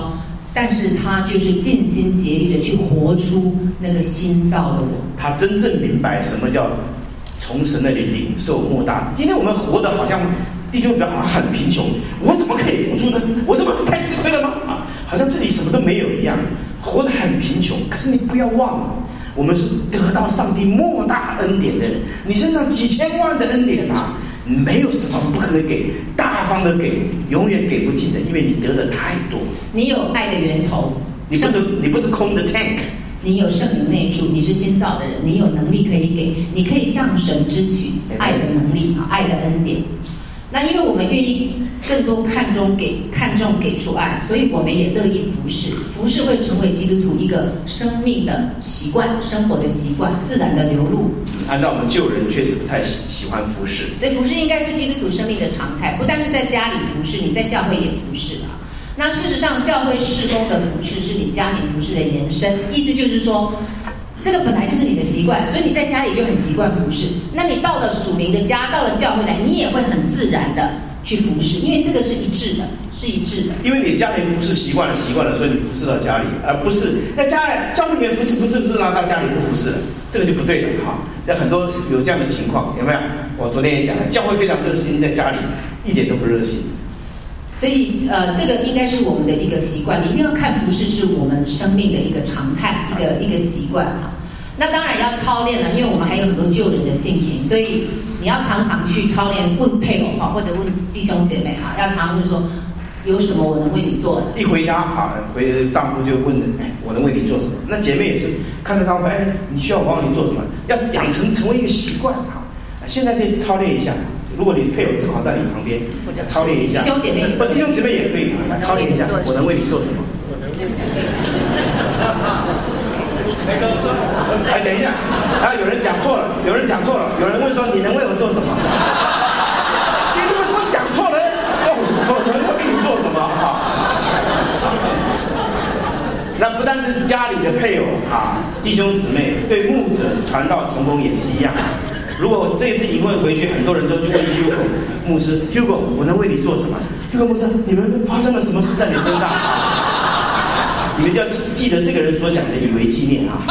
但是他就是尽心竭力的去活出那个新造的我。 他真正明白什么叫从神那里领受莫大。今天我们活得好像弟兄姊妹好像很贫穷，我怎么可以付出呢？我怎么是太吃亏了吗？好像自己什么都没有一样，活得很贫穷。可是你不要忘了，我们是得到上帝莫大恩典的人，你身上几千万的恩典啊，没有什么不可能给，大方的给，永远给不尽的，因为你得的太多。 你有爱的源头， 你不是空的 tank。 你有圣灵内住，你是新造的人，你有能力可以给，你可以向神支取爱的能力啊，爱的恩典。那因为我们愿意更多看重给出爱，所以我们也乐意服侍。服侍会成为基督徒一个生命的习惯、生活的习惯、自然的流露。 按照我们旧人确实不太喜欢服侍， 所以服侍应该是基督徒生命的常态，不但是在家里服侍，你在教会也服侍啊。那事实上，教会事工的服侍是你家庭服侍的延伸，意思就是说，这个本来就是你的习惯，所以你在家里就很习惯服侍。那你到了属灵的家，到了教会来，你也会很自然的去服侍，因为这个是一致的，是一致的。 因为你家庭服侍习惯了，所以你服侍到家里，而不是在教会里面服侍，然后到家里不服侍了，这个就不对了哈。在很多有这样的情况，有没有？我昨天也讲了，教会非常热心，在家里一点都不热心。 所以这个应该是我们的一个习惯，你一定要看服事是我们生命的一个常态，一个习惯啊。那当然要操练了，因为我们还有很多救人的性情，所以你要常常去操练，问配偶或者问弟兄姐妹啊，要常问说有什么我能为你做的。 一回家回丈夫就问我能为你做什么？那姐妹也是看着丈夫，你需要我帮你做什么？要养成为一个习惯啊。现在就操练一下。如果你配偶正好在你旁边，操练一下。 弟兄姐妹也可以操练一下。我能为你做什么？等一下，有人讲错了，有人问说你能为我做什么？你怎么讲错了？我能为你做什么？那不但是家里的配偶弟兄姊妹，对牧者传道同工也是一样。如果这次营会回去，很多人都去问 Hugo 牧师 ，Hugo， 我能为你做什么 ？Hugo 牧师，你们发生了什么事在你身上？你们就要记得这个人所讲的，以为纪念啊。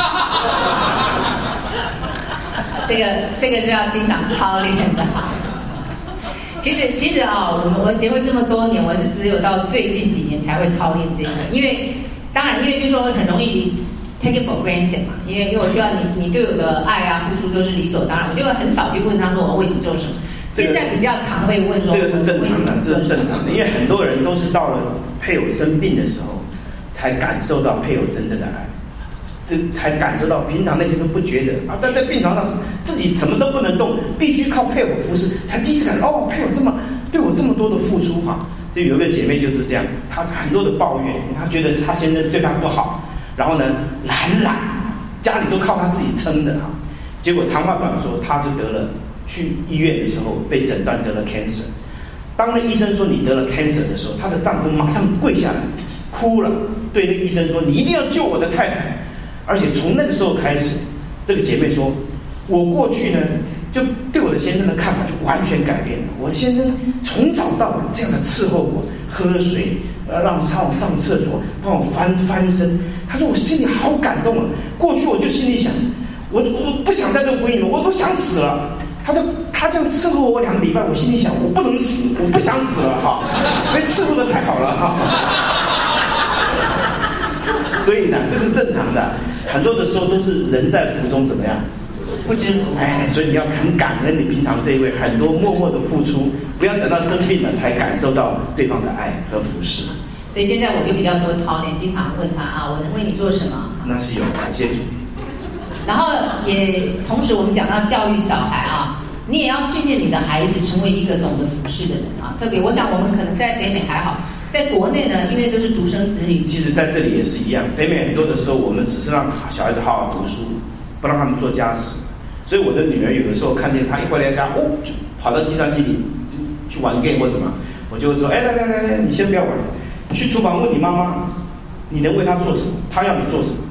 这个就要经常操练的。其实我们结婚这么多年，我是只有到最近几年才会操练这个，因为就是说很容易。Take it for granted 嘛，因为我知道你对我的爱付出都是理所当然，我就会很少去问他说我为你做什么。现在比较常会问说， 这个是正常的，这是正常的，因为很多人都是到了配偶生病的时候，才感受到配偶真正的爱，才感受到平常那些都不觉得但在病床上自己什么都不能动，必须靠配偶服侍，才第一次感觉配偶这么对我这么多的付出就有一个姐妹就是这样，她很多的抱怨，她觉得她先生对她不好。然后呢，懒，家里都靠她自己撑的结果长话短说，她就得了，去医院的时候被诊断得了 cancer。当那医生说你得了 cancer 的时候，她的丈夫马上跪下来，哭了，对那个医生说：“你一定要救我的太太。”而且从那个时候开始，这个姐妹说：“我过去呢，就对我的先生的看法就完全改变了。我的先生从早到晚这样的伺候我，喝水。”让我上厕所，帮我翻身。他说我心里好感动啊！过去我就心里想，我不想在这个婚姻了，我都想死了。他这样伺候我2个礼拜，我心里想我不能死，我不想死了被伺候的太好了所以呢，这是正常的。很多的时候都是人在福中怎么样？ 不知福。 所以你要很感恩你平常这一位很多默默的付出，不要等到生病了才感受到对方的爱和服侍。 所以现在我就比较多操练，经常问他我能为你做什么？ 那是有，感谢主。 然后也同时我们讲到教育小孩你也要训练你的孩子成为一个懂得服侍的人特别我想我们可能在北美还好，在国内呢，因为都是独生子女。 其实在这里也是一样，北美很多的时候我们只是让小孩子好好读书，不让他们做家事。所以我的女儿有的时候看见她一回来家就跑到计算机里去玩 game 或什么，我就会说来，你先不要玩，去厨房问你妈妈，你能为她做什么？她要你做什么？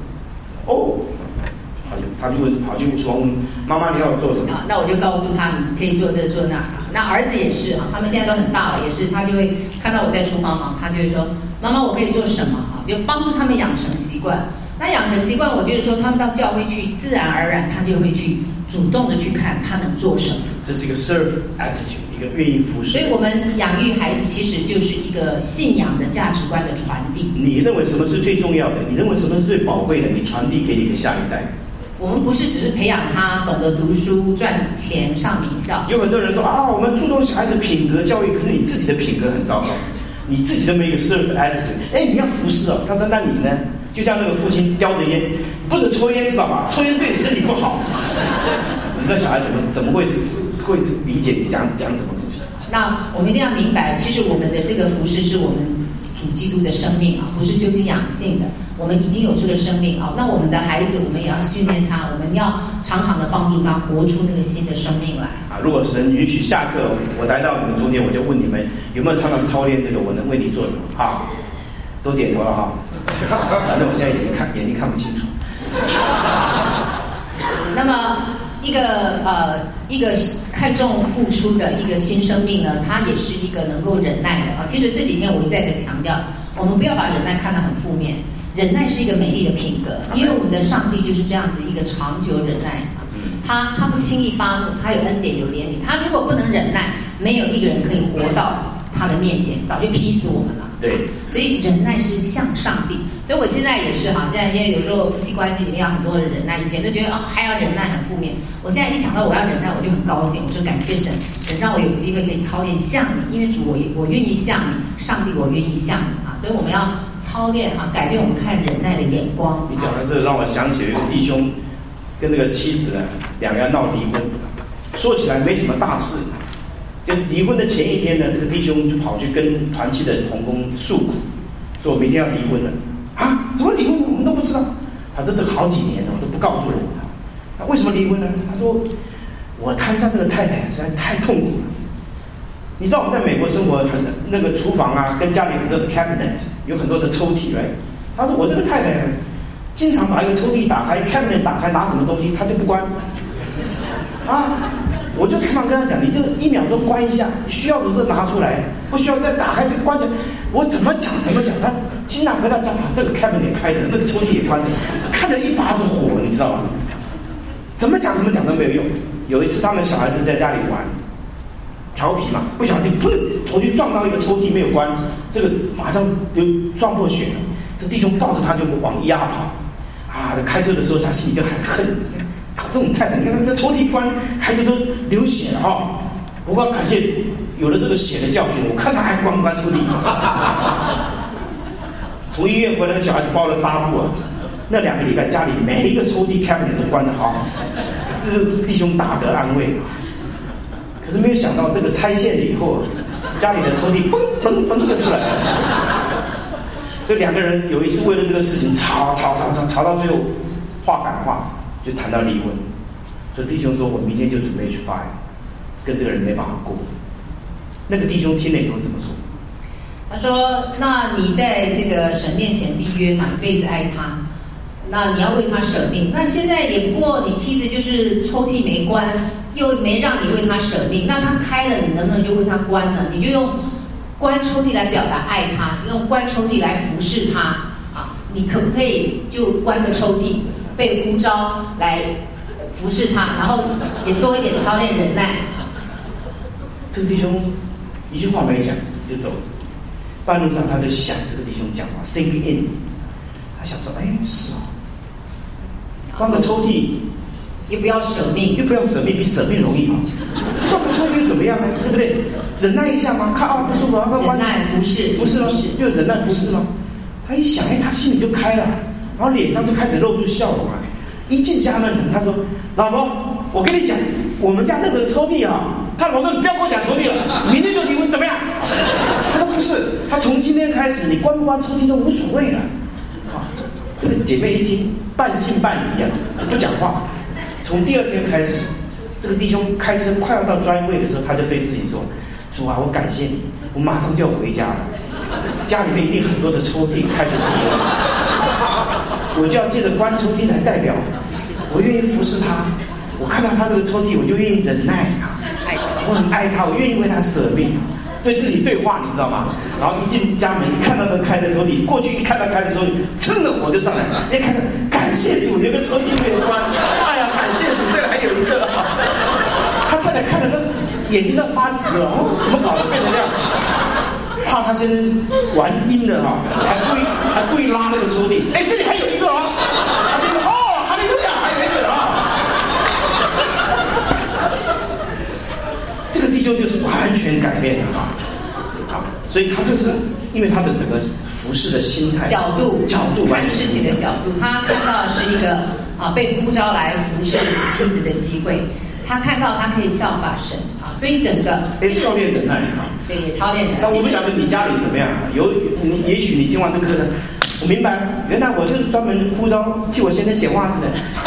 他就跑去厨房问妈妈你要我做什么？ 那我就告诉他你可以做这做那那儿子也是他们现在都很大了，也是他就会看到我在厨房忙，他就会说妈妈我可以做什么哈？就帮助他们养成习惯。那养成习惯，我就是说他们到教会去，自然而然他就会去主动的去看他能做什么。 这是一个 serve attitude， 一个愿意服侍。 所以我们养育孩子其实就是一个信仰的价值观的传递。 你认为什么是最重要的？你认为什么是最宝贵的？你传递给你的下一代。 我们不是只是培养他懂得读书、赚钱、上名校。 有很多人说啊，我们注重小孩子品格教育，可是你自己的品格很糟糕，你自己都没有 serve attitude。哎，你要服侍啊。他说那你呢？就像那个父亲叼着烟，不能抽烟，知道吧？抽烟对你身体不好。你那小孩怎么会理解你讲什么东西？ 那我们一定要明白，其实我们的这个服事是我们主基督的生命啊，不是修心养性的。我们已经有这个生命啊，那我们的孩子，我们也要训练他，我们要常常的帮助他活出那个新的生命来啊。如果神允许，下次我来到你们中间，我就问你们有没有常常操练这个，我能为你做什么？哈，都点头了哈。反正我现在眼睛看不清楚。 那么一个看重付出的一个新生命呢，它也是一个能够忍耐的啊。其实这几天我一再的强调，我们不要把忍耐看得很负面，忍耐是一个美丽的品格，因为我们的上帝就是这样子一个长久忍耐。他不轻易发怒，他有恩典有怜悯。他如果不能忍耐，没有一个人可以活到他的面前，早就劈死我们了。 对， 所以忍耐是向上帝。所以我现在也是哈，现在因为有时候夫妻关系里面有很多的忍耐，以前就觉得还要忍耐很负面。我现在一想到我要忍耐，我就很高兴，我就感谢神，神让我有机会可以操练像你，因为主我愿意像你，上帝我愿意像你啊，所以我们要操练哈，改变我们看忍耐的眼光。 你讲的这让我想起有一个弟兄跟这个妻子呢，两个人闹离婚，说起来没什么大事。就离婚的前一天呢，这个弟兄就跑去跟团契的同工诉苦，说我明天要离婚了。啊，怎么离婚呢？我们都不知道。他说这好几年了，我都不告诉人。那为什么离婚呢？他说我摊上这个太太实在太痛苦了。你知道我们在美国生活，那个厨房啊，跟家里很多的 cabinet 有很多的抽屉来。他说我这个太太呢，经常把一个抽屉打开 cabinet 打开拿什么东西，他就不关。啊。我就常常跟他讲，你就1秒钟关一下，你需要的时候拿出来，不需要再打开就关着。我怎么讲？他经常回到家，这个开门也开着，那个抽屉也关着，看着一把子火，你知道吗？怎么讲都没有用。有一次他们小孩子在家里玩，调皮嘛，不小心砰，头就撞到一个抽屉没有关，这个马上就撞破血了。这弟兄抱着他就往一压跑，啊，开车的时候他心里就很恨。搞这种太太，你看这抽屉关，孩子都流血了哈。不过感谢主，有了这个血的教训，我看他还关不关抽屉。从医院回来的小孩子包了纱布啊，那2个礼拜家里每一个抽屉 cabinet 都关得好，这是弟兄大得安慰。可是没有想到这个拆线了以后，家里的抽屉嘣嘣嘣就出来了。所以2个人有一次为了这个事情吵到最后话赶话。就谈到离婚，所以弟兄说：“我明天就准备去发，跟这个人没办法过。”那个弟兄听了以后怎么说？ 他说：“那你在这个神面前立约嘛，一辈子爱他，那你要为他舍命。那现在也不过你妻子就是抽屉没关，又没让你为他舍命，那他开了，你能不能就为他关呢？你就用关抽屉来表达爱他，用关抽屉来服侍他啊？你可不可以就关个抽屉？”被呼召来服侍他，然后也多一点操练忍耐。 这个弟兄一句话没讲就走了，半路上他就想这个弟兄讲话 ，sink in， 他想说，是哦，关个抽屉又不要舍命， 比舍命容易啊，关个抽屉又怎么样呢？对不对？忍耐一下嘛，看不舒服啊， 忍耐服侍， 不是吗？就忍耐服侍吗？他一想，他心里就开了。然后脸上就开始露出笑容啊！一进家门，他说：“老婆，我跟你讲，我们家那个抽屉啊，他老说你不要跟我讲抽屉了，明天就离婚，怎么样？”他说：“不是，他从今天开始，你关不关抽屉都无所谓了。”啊，这个姐妹一听，半信半疑啊，不讲话。从第2天开始，这个弟兄开车快要到专柜的时候，他就对自己说：“主啊，我感谢你，我马上就要回家了，家里面一定很多的抽屉开着灯。”我就要借着关抽屉来代表，我愿意服侍他。我看到他这个抽屉，我就愿意忍耐他。我很爱他，我愿意为他舍命。 对自己对话，你知道吗？然后一进家门，一看到那开的抽屉，过去一看到开的抽屉，噌的火就上来了。一看到感谢主，有个抽屉没有关，哎呀，感谢主，这里还有一个。他太太看了那眼睛都发直了，怎么搞的变成这样？怕他先生玩阴了哈，还故意拉那个抽屉，哎，这里还有一个啊，他就说哦，哈利路亚，还有一个啊。这个弟兄就是完全改变了啊，所以他就是因为他的整个服侍的心态角度看事情的角度，他看到是一个被呼召来服侍妻子的机会，他看到他可以效法神啊，所以整个操练忍耐啊， 对，也操练忍耐。 那我不晓得你家里怎么样，也许你听完这课程，我明白，原来我就是专门呼召替我先生剪袜子的。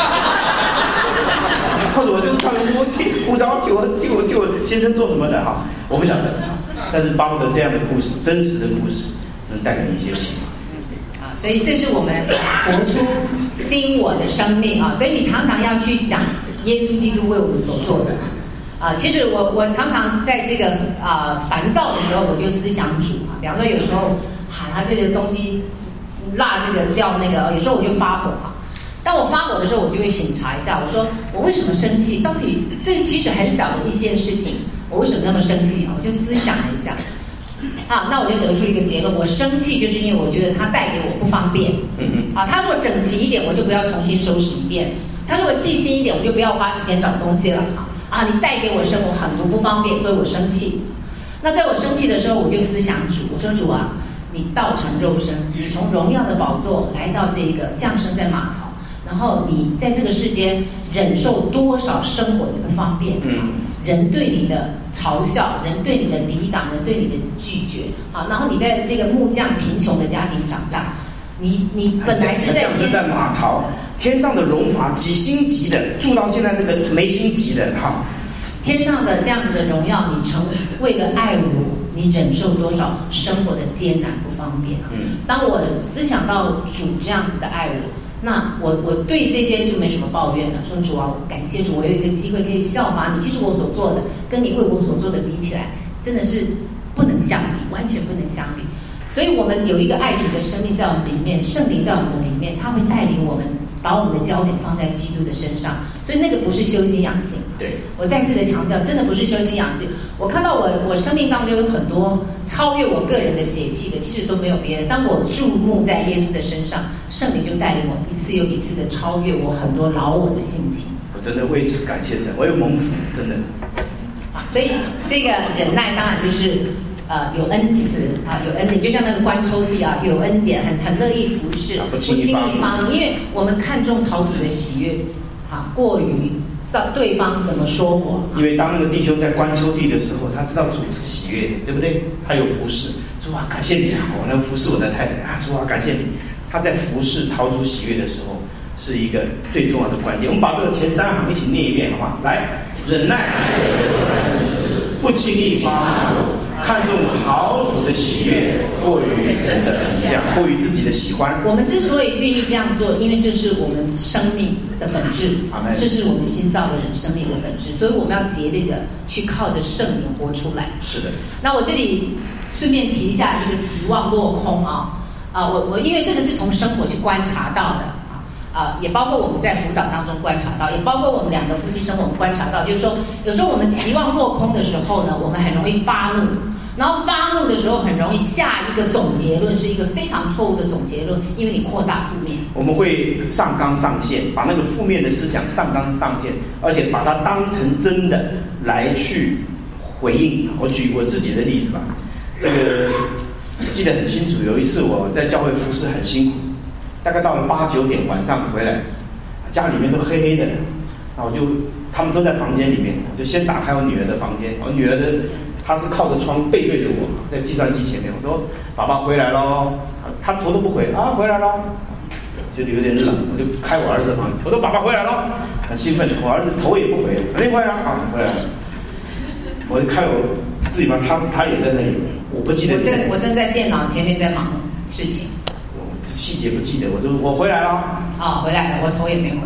或者我就是专门呼召替我先生做什么的哈，我不晓得，但是巴不得这样的故事，真实的故事，能带给你一些启发。 所以这是我们活出新我的生命啊！所以你常常要去想耶稣基督为我们所做的啊。其实我常常在这个烦躁的时候，我就思想主啊。比方说有时候他这个东西蜡这个掉那个，有时候我就发火啊。当我发火的时候，我就会省察一下，我说我为什么生气？到底这其实很小的一件事情，我为什么那么生气？我就思想了一下，那我就得出一个结论：我生气就是因为我觉得它带给我不方便。他如果整齐一点，我就不要重新收拾一遍；他如果细心一点，我就不要花时间找东西了。你带给我生活很多不方便，所以我生气。那在我生气的时候，我就思想主，我说主啊，你道成肉身，你从荣耀的宝座来到这个降生在马槽。然后你在这个世间忍受多少生活的不方便，人对你的嘲笑，人对你的抵挡，人对你的拒绝，然后你在这个木匠贫穷的家庭长大，你本来是在降生在马槽，天上的荣华几星级的，住到现在这个没星级的哈， 天上的这样子的荣耀，你为了爱我，你忍受多少生活的艰难不方便当我思想到主这样子的爱我，那我对这些就没什么抱怨了。说主啊，感谢主，我有一个机会可以效法你。其实我所做的跟你为我所做的比起来，真的是不能相比，完全不能相比。所以我们有一个爱主的生命在我们里面，圣灵在我们的里面，他会带领我们把我们的焦点放在基督的身上。所以那个不是修心养性。 对， 我再次的强调，真的不是修心养性。我看到我生命当中有很多超越我个人的血气的，其实都没有别的。当我注目在耶稣的身上，圣灵就带领我一次又一次的超越我很多老我的性情。 我真的为此感谢神，我有蒙福，真的。 所以这个忍耐当然就是有恩慈有恩典，就像那个关抽屉有恩典，很乐意服侍，不轻易发怒，因为我们看重讨主的喜悦过于对方怎么说我。 因为当那个弟兄在关抽屉的时候，他知道主是喜悦的，对不对？他有服侍，主啊感谢你我能服侍我的太太主啊感谢你。他在服侍讨主喜悦的时候，是一个最重要的关键。我们把这个前3行一起念一遍好吗？来，忍耐，不轻易发怒，看重讨主的喜悦，过于人的评价，过于自己的喜欢。 我们之所以愿意这样做，因为这是我们生命的本质，这是我们新造的人生命的本质，所以我们要竭力的去靠着圣灵活出来。 是的。 那我这里顺便提一下一个期望落空我因为这个是从生活去观察到的也包括我们在辅导当中观察到，也包括我们2个夫妻生活我们观察到，就是说有时候我们期望落空的时候呢，我们很容易发怒，然后发怒的时候很容易下一个总结论是一个非常错误的总结论，因为你扩大负面。 我们会上纲上线，把那个负面的思想上纲上线，而且把它当成真的来去回应。我举我自己的例子吧，这个记得很清楚，有一次我在教会服侍很辛苦，大概到了8、9点晚上回来，家里面都黑黑的，然后他们都在房间里面，我就先打开我女儿的房间，我女儿她是靠着窗背对着我，在计算机前面，我说爸爸回来咯，她头都不回回来咯，觉得有点冷，我就开我儿子的房间，我说爸爸回来咯，很兴奋，我儿子头也不回，回来了回来了，我就开我自己房，他也在那里，我不记得我正在电脑前面在忙事情， 细节不记得，我回来了回来了，我头也没回。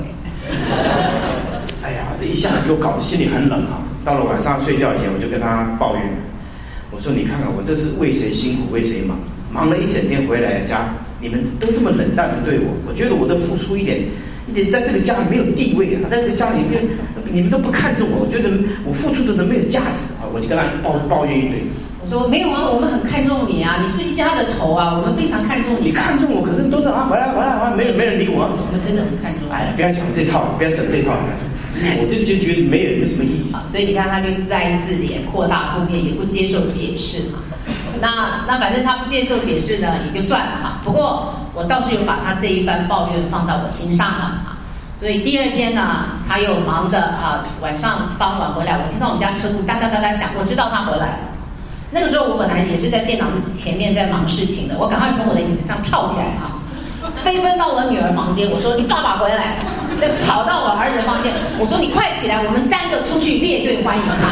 哎呀，这一下子给我搞得心里很冷到了晚上睡觉以前，我就跟他抱怨，我我说你看看我这是为谁辛苦为谁忙，忙了一整天回来家，你们都这么冷淡的对我，我觉得我的付出一点在这个家里没有地位啊，在这个家里面你们都不看重我，我觉得我付出的都没有价值啊，我就跟他抱怨一堆。 我说没有啊，我们很看重你啊，你是一家的头啊，我们非常看重你。 你看重我，可是都是回来，没人理我啊。 我们真的很看重。 哎，不要讲这套，不要整这套来。我就觉得没什么意义。 所以你看，他就自爱自怜，扩大负面，也不接受解释嘛。那反正他不接受解释呢，也就算了哈。不过我倒是有把他这一番抱怨放到我心上了啊。所以第二天呢，他又忙的晚上傍晚回来，我听到我们家车库哒哒哒哒响，我知道他回来了。那个时候我本来也是在电脑前面在忙事情的，我赶快从我的椅子上跳起来飞奔到我女儿房间，我说你爸爸回来了，再跑到我儿子的房间，我说你快起来，我们3个出去列队欢迎他。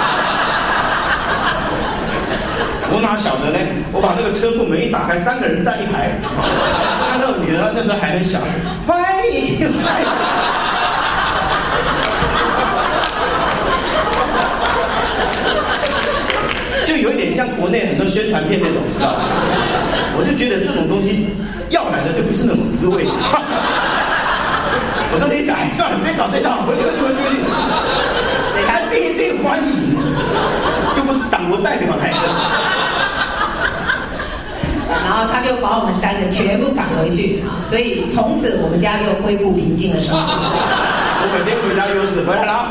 我哪晓得呢？我把那个车库门一打开，3个人站一排，看到女儿那时候还很小，欢迎。就有一点像国内很多宣传片那种，你知道吗？我就觉得这种东西要来的就不是那种滋味。我说你算了，别搞这套，回去。还列队欢迎，又不是党国代表来的。 然后他就把我们3个全部赶回去啊，所以从此我们家又恢复平静的生活。 我每天回家又是回来了。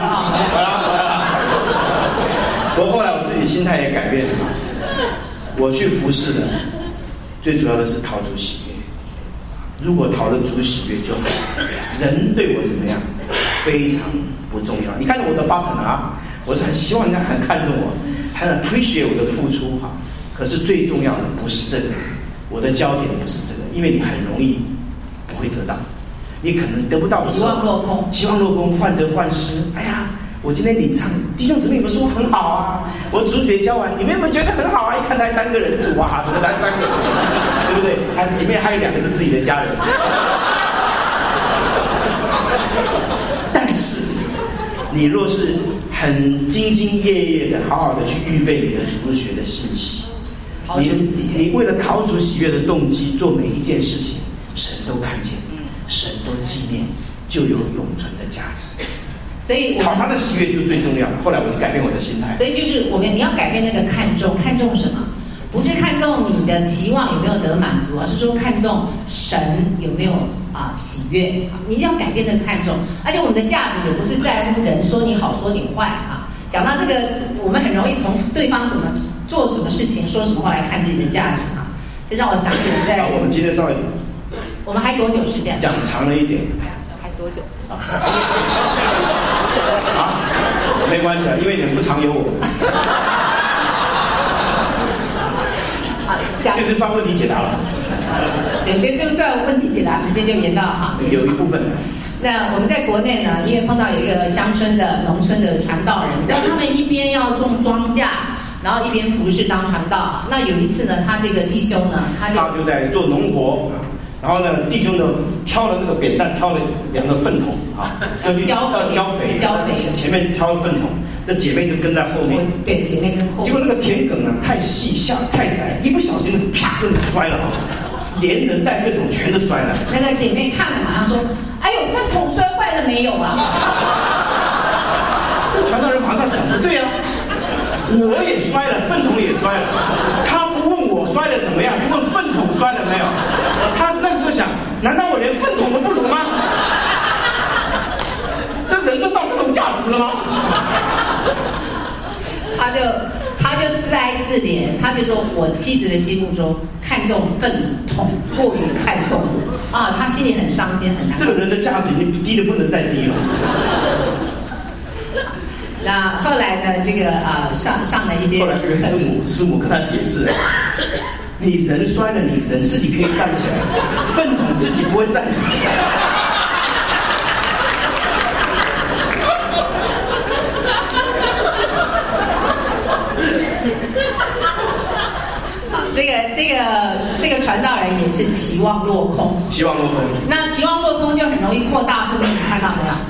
不过后来我自己心态也改变了，我去服侍的，最主要的是讨主喜悦。如果讨了主喜悦就好，人对我怎么样非常不重要。你看着我的button啊，我是很希望人家很看重我，很appreciate我的付出哈。可是最重要的不是这个，我的焦点不是这个，因为你很容易不会得到，你可能得不到， 期望落空， 患得患失。哎呀，我今天领唱，弟兄姊妹你们说很好啊，我主学教完，你们有没有觉得很好啊？一看才3个人，主啊，怎么才3个人，对不对？前面还有2个是自己的家人。但是你若是很兢兢业业的，好好的去预备你的主学的信息，你为了讨主喜悦的动机做每一件事情，神都看见，神都纪念，就有永存的价值。 所以讨他的喜悦就最重要。后来我就改变我的心态。 所以就是你要改变那个看重什么？不是看重你的期望有没有得满足，而是说看重神有没有喜悦。你一定要改变那个看重，而且我们的价值也不是在乎人说你好说你坏啊。讲到这个，我们很容易从对方怎么做什么事情说什么话来看自己的价值啊。这让我想起我们今天稍微， 我们还多久时间？ 讲长了一点。 还多久？ 没关系啊，因为你们不常有我。就是放问题解答了。 对，就算问题解答时间就延到有一部分。 那我们在国内呢，因为碰到有一个乡村的农村的传道人，你知道他们一边要种庄稼，然后一边服侍当传道。那有一次呢，他这个弟兄呢，他就在做农活。然后呢，弟兄呢挑了那个扁担，挑了2个粪桶浇肥，前面挑了粪桶，这姐妹就跟在后面。 对，姐妹跟后面。 结果那个田埂太细，下太窄，一不小心啪就摔了，连人带粪桶全都摔了。 那个姐妹看了马上说：“哎呦，粪桶摔坏了没有啊？” 这个传道人马上想，不对啊，我也摔了，粪桶也摔了，他不问我摔了怎么样，就问粪桶摔了没有。他那时候想，难道我连粪桶都不如吗？这人都到这种价值了吗？ 他就自哀自怜，他就说我妻子的心目中看重粪桶过于看重我啊，他心里很伤心很难过。 这个人的价值已经低得不能再低了。 那后来呢？这个上了一些。 后来这个师母跟他解释，你人摔了，你人自己可以站起来，粪桶自己不会站起来。 这个传道人也是期望落空。 期望落空。 那期望落空就很容易扩大负面，你看到没有？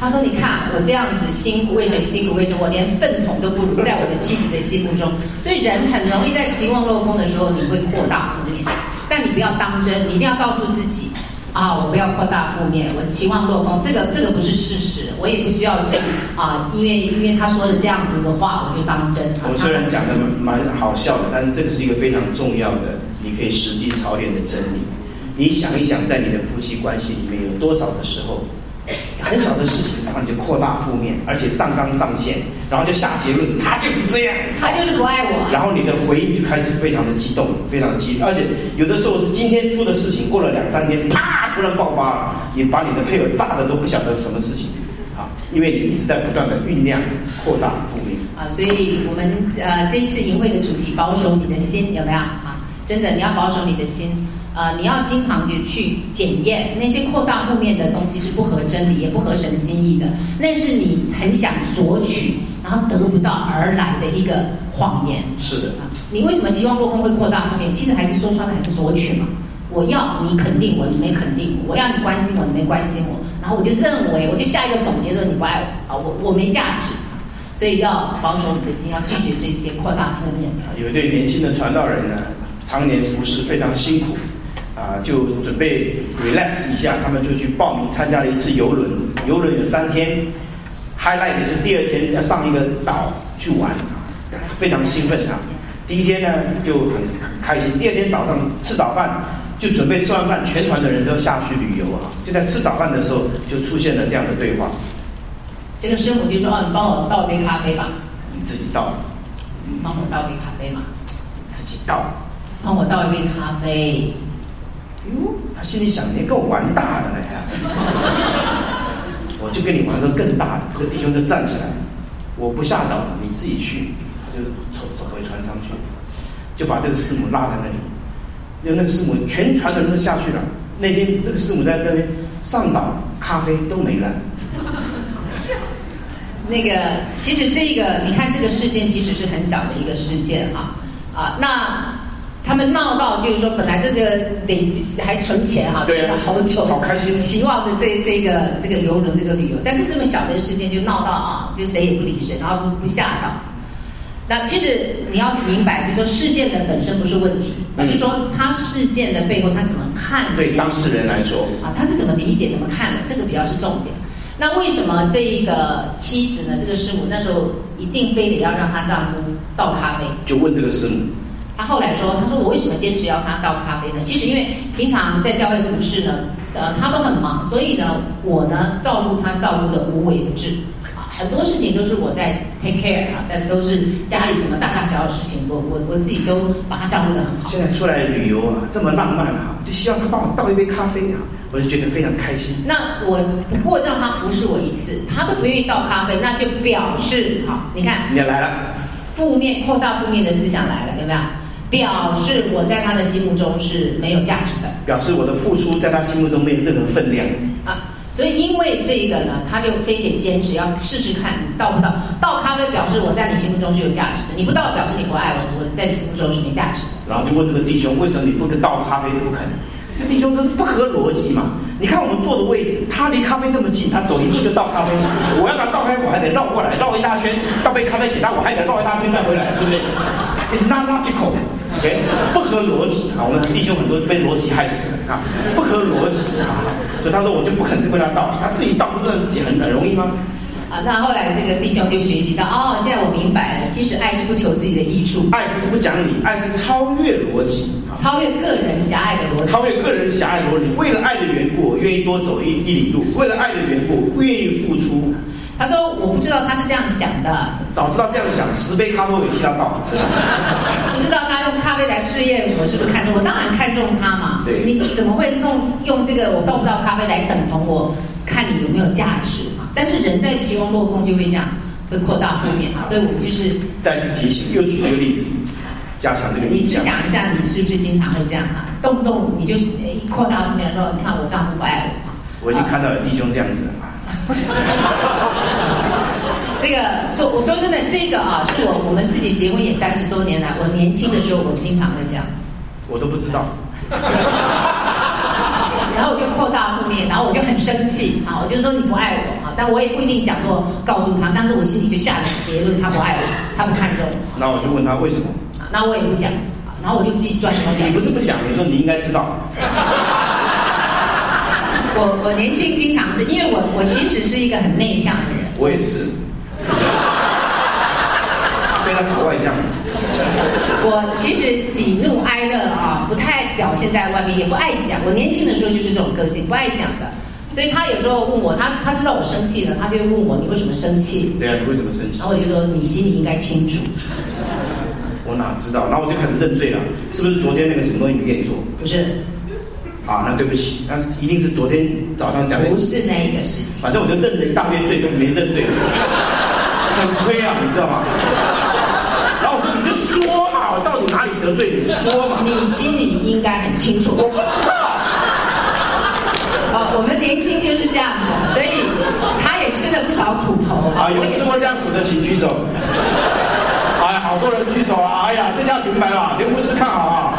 他说：“你看我这样子辛苦为神辛苦为神，我连粪桶都不如，在我的妻子的心目中。所以人很容易在期望落空的时候，你会扩大负面。但你不要当真，你一定要告诉自己啊，我不要扩大负面，我期望落空，这个不是事实，我也不需要去啊，因为他说的这样子的话，我就当真。 我虽然讲的蛮好笑的，但是这个是一个非常重要的，你可以实际操练的真理。你想一想，在你的夫妻关系里面有多少的时候，很小的事情，然后你就扩大负面，而且上纲上线，然后就下结论，他就是这样， 他就是不爱我。然后你的回应就开始非常的激动，非常的激动，而且有的时候是今天出的事情，过了2-3天，啪，突然爆发了，你把你的配偶炸的都不晓得什么事情啊，因为你一直在不断的酝酿扩大负面啊。所以我们这一次营会的主题，保守你的心，有没有啊？真的，你要保守你的心。你要经常的去检验那些扩大负面的东西是不合真理也不合神心意的，那是你很想索取然后得不到而来的一个谎言。 是的， 你为什么期望落空会扩大负面？其实还是说穿了还是索取嘛。我要你肯定我，你没肯定我；我要你关心我，你没关心我。然后我就认为，我就下一个总结说你不爱我啊，我没价值。所以要保守你的心，要拒绝这些扩大负面的。 有一对年轻的传道人呢，常年服侍非常辛苦。就准备 relax 一下，他们就去报名参加了一次游轮。游轮有3天 ，highlight 的是第2天要上一个岛去玩，非常兴奋啊。第1天呢就很开心，第2天早上吃早饭，就准备吃完饭，全船的人都下去旅游啊。就在吃早饭的时候，就出现了这样的对话。 这个师母就说：“哦，你帮我倒杯咖啡吧。” 你自己倒。 帮我倒杯咖啡嘛。 自己倒。 帮我倒一杯咖啡。 哟，他心里想，你跟我玩大的了呀！我就跟你玩个更大的。这个弟兄就站起来，我不下岛了，你自己去。他就走回船上去，就把这个师母拉在那里。就那个师母，全船的人都下去了。那天这个师母在那边上岛，咖啡都没了。 那个，其实这个，你看这个事件其实是很小的一个事件哈那。他们闹到就是说，本来这个累积还存钱哈，存了好久， 好开心， 期望着这个游轮这个旅游，但是这么小的事件就闹到就谁也不理谁，然后不下岛。那其实你要明白，就是说事件的本身不是问题，而是说他事件的背后他怎么看。 对当事人来说他是怎么理解、怎么看的，这个比较是重点。那为什么这一个妻子呢？这个师母那时候一定非得要让她丈夫倒咖啡？ 就问这个师母。 他后来说：“他说我为什么坚持要他倒咖啡呢？其实因为平常在教会服侍呢，他都很忙，所以呢，我呢照顾他照顾的无微不至很多事情都是我在 take care 但都是家里什么大大小小的事情，我自己都把他照顾得很好。 现在出来旅游这么浪漫就希望他帮我倒一杯咖啡我就觉得非常开心。 那我不过让他服侍我1次，他都不愿意倒咖啡，那就表示你看你来了， 扩大负面的思想来了，有没有？表示我在他的心目中是没有价值的， 表示我的付出在他心目中没有任何分量所以因为这个呢，他就非得坚持要试试看你倒不倒。倒咖啡表示我在你心目中是有价值的，你不倒表示你不爱我，我在你心目中是没价值的。 然后就问这个弟兄，为什么你不倒咖啡都不肯？这弟兄说不合逻辑嘛。你看我们坐的位置，他离咖啡这么近，他走1步就倒咖啡，我要他倒咖啡，我还得绕过来，绕一大圈，倒杯咖啡给他，我还得绕一大圈再回来，对不对 ？It's not logical。OK， 不合逻辑我们弟兄很多被逻辑害死了不合逻辑所以他说我就不肯为他倒，他自己倒不是很容易吗？ 那后来这个弟兄就学习到现在我明白了，其实爱是不求自己的益处， 爱不是不讲理，爱是超越逻辑， 超越个人狭隘的逻辑， 超越个人狭隘的逻辑。为了爱的缘故，我愿意多走一里路；为了爱的缘故，我愿意付出。 他说：“我不知道他是这样想的， 早知道这样想，10杯咖啡我也替他倒。 不知道他用咖啡来试验我是不是看中我，当然看中他嘛。 对， 你怎么会用这个我倒不倒咖啡来等同我看你有没有价值嘛？但是人在期望落空就会这样，会扩大负面所以我们就是再次提醒，又举一个例子，加强这个印象。 你想一下，你是不是经常会这样动不动你就一扩大负面说，你看我丈夫不爱我我已经看到有弟兄这样子了这个我说真的，这个是我们自己结婚也30多年来，我年轻的时候我经常会这样子， 我都不知道。 然后我就扩大负面面，然后我就很生气啊，我就说你不爱我啊，但我也不一定讲说告诉他，但是我心里就下了结论，他不爱我，他不看重我。 那我就问他为什么？ 那我也不讲，然后我就自己转头讲。 你不是不讲，你说你应该知道。 我年轻经常是因为我其实是一个很内向的人。 我也是。被他搞外向。 我其实喜怒哀乐啊，不太表现在外面，也不爱讲。我年轻的时候就是这种个性，不爱讲的。所以他有时候问我，他知道我生气了，他就会问我你为什么生气？ 对啊，你为什么生气？ 然后我就说你心里应该清楚。 我哪知道？然后我就开始认罪了，是不是昨天那个什么东西没给你做？ 不是。 啊，那对不起，那是一定是昨天早上讲的。 不是那一个事情。 反正我就认了一大堆罪，都没认对，很亏啊，你知道吗？然后我说你就说嘛，我到底哪里得罪你？说嘛。 你心里应该很清楚。 我不知道。 我们年轻就是这样子，所以他也吃了不少苦头。 啊，有吃过这样苦的请举手。哎，好多人举手啊！哎呀，这下明白了，刘牧师看好啊。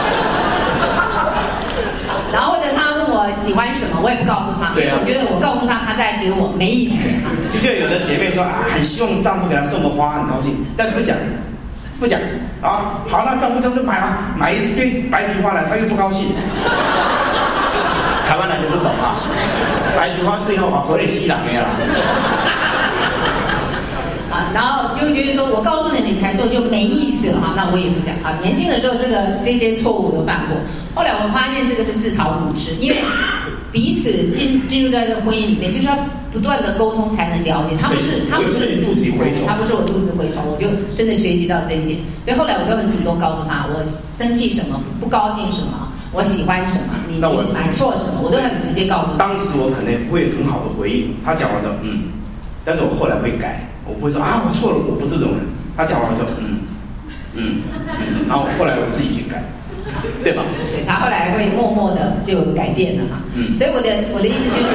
然后或者他问我喜欢什么，我也不告诉他， 对啊， 我觉得我告诉他，他在给我没意思。 就像有的姐妹说啊，很希望丈夫给她送个花，很高兴，但是不讲，不讲啊。好，那丈夫就买了，买一堆白菊花来，他又不高兴。台湾人就不懂啊，白菊花是以后啊，河里吸了没有了。 啊，然后就觉得说我告诉你，你才做就没意思了哈，那我也不讲啊。年轻的时候这些错误我都犯过，后来我发现这个是自讨苦吃，因为彼此进入在这个婚姻里面，就是要不断的沟通才能了解。他不是你肚子里蛔虫， 他不是我肚子蛔虫，我就真的学习到这一点。所以后来我就很主动告诉他，我生气什么，不高兴什么，我喜欢什么，你买错了什么，我都很直接告诉他。 当时我可能不会很好的回应，他讲完之后但是我后来会改。我不会说啊，我错了，我不是这种人。他讲完就然后后来我自己去改，对吧？ 对，他后来会默默的就改变了嘛。所以我的意思就是，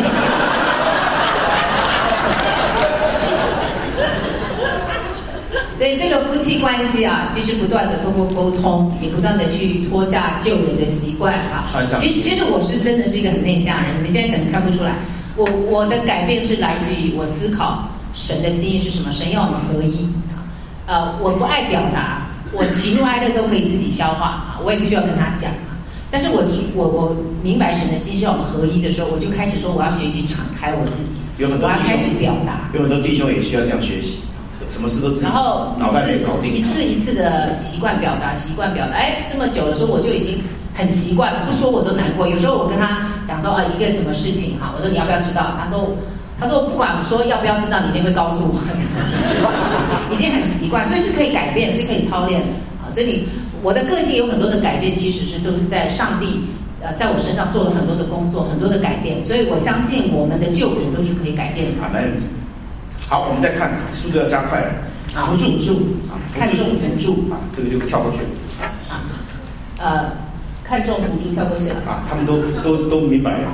所以这个夫妻关系啊，就是不断的通过沟通，也不断的去脱下旧人的习惯啊。其实我是真的是一个很内向的人，你们现在可能看不出来。我的改变是来自于我思考。神的心意是什么？神要我们合一我不爱表达，我喜怒哀乐都可以自己消化啊，我也不需要跟他讲啊。但是我明白神的心是要我们合一的时候，我就开始说我要学习敞开我自己，我要开始表达。 有很多弟兄也需要这样学习，什么事都自己脑袋里搞定。 一次一次的习惯表达，哎，这么久的时候我就已经很习惯了，不说我都难过。有时候我跟他讲说一个什么事情哈，我说你要不要知道？他说不管说要不要知道，你一定会告诉我。已经很习惯，所以是可以改变，是可以操练的啊。所以我的个性有很多的改变，其实都是在上帝在我身上做了很多的工作，很多的改变。所以我相信我们的旧人都是可以改变的。 阿门。好，我们再看速度要加快了。扶助看重扶助啊，这个就跳过去了。看重扶助跳过去了啊，他们都明白了。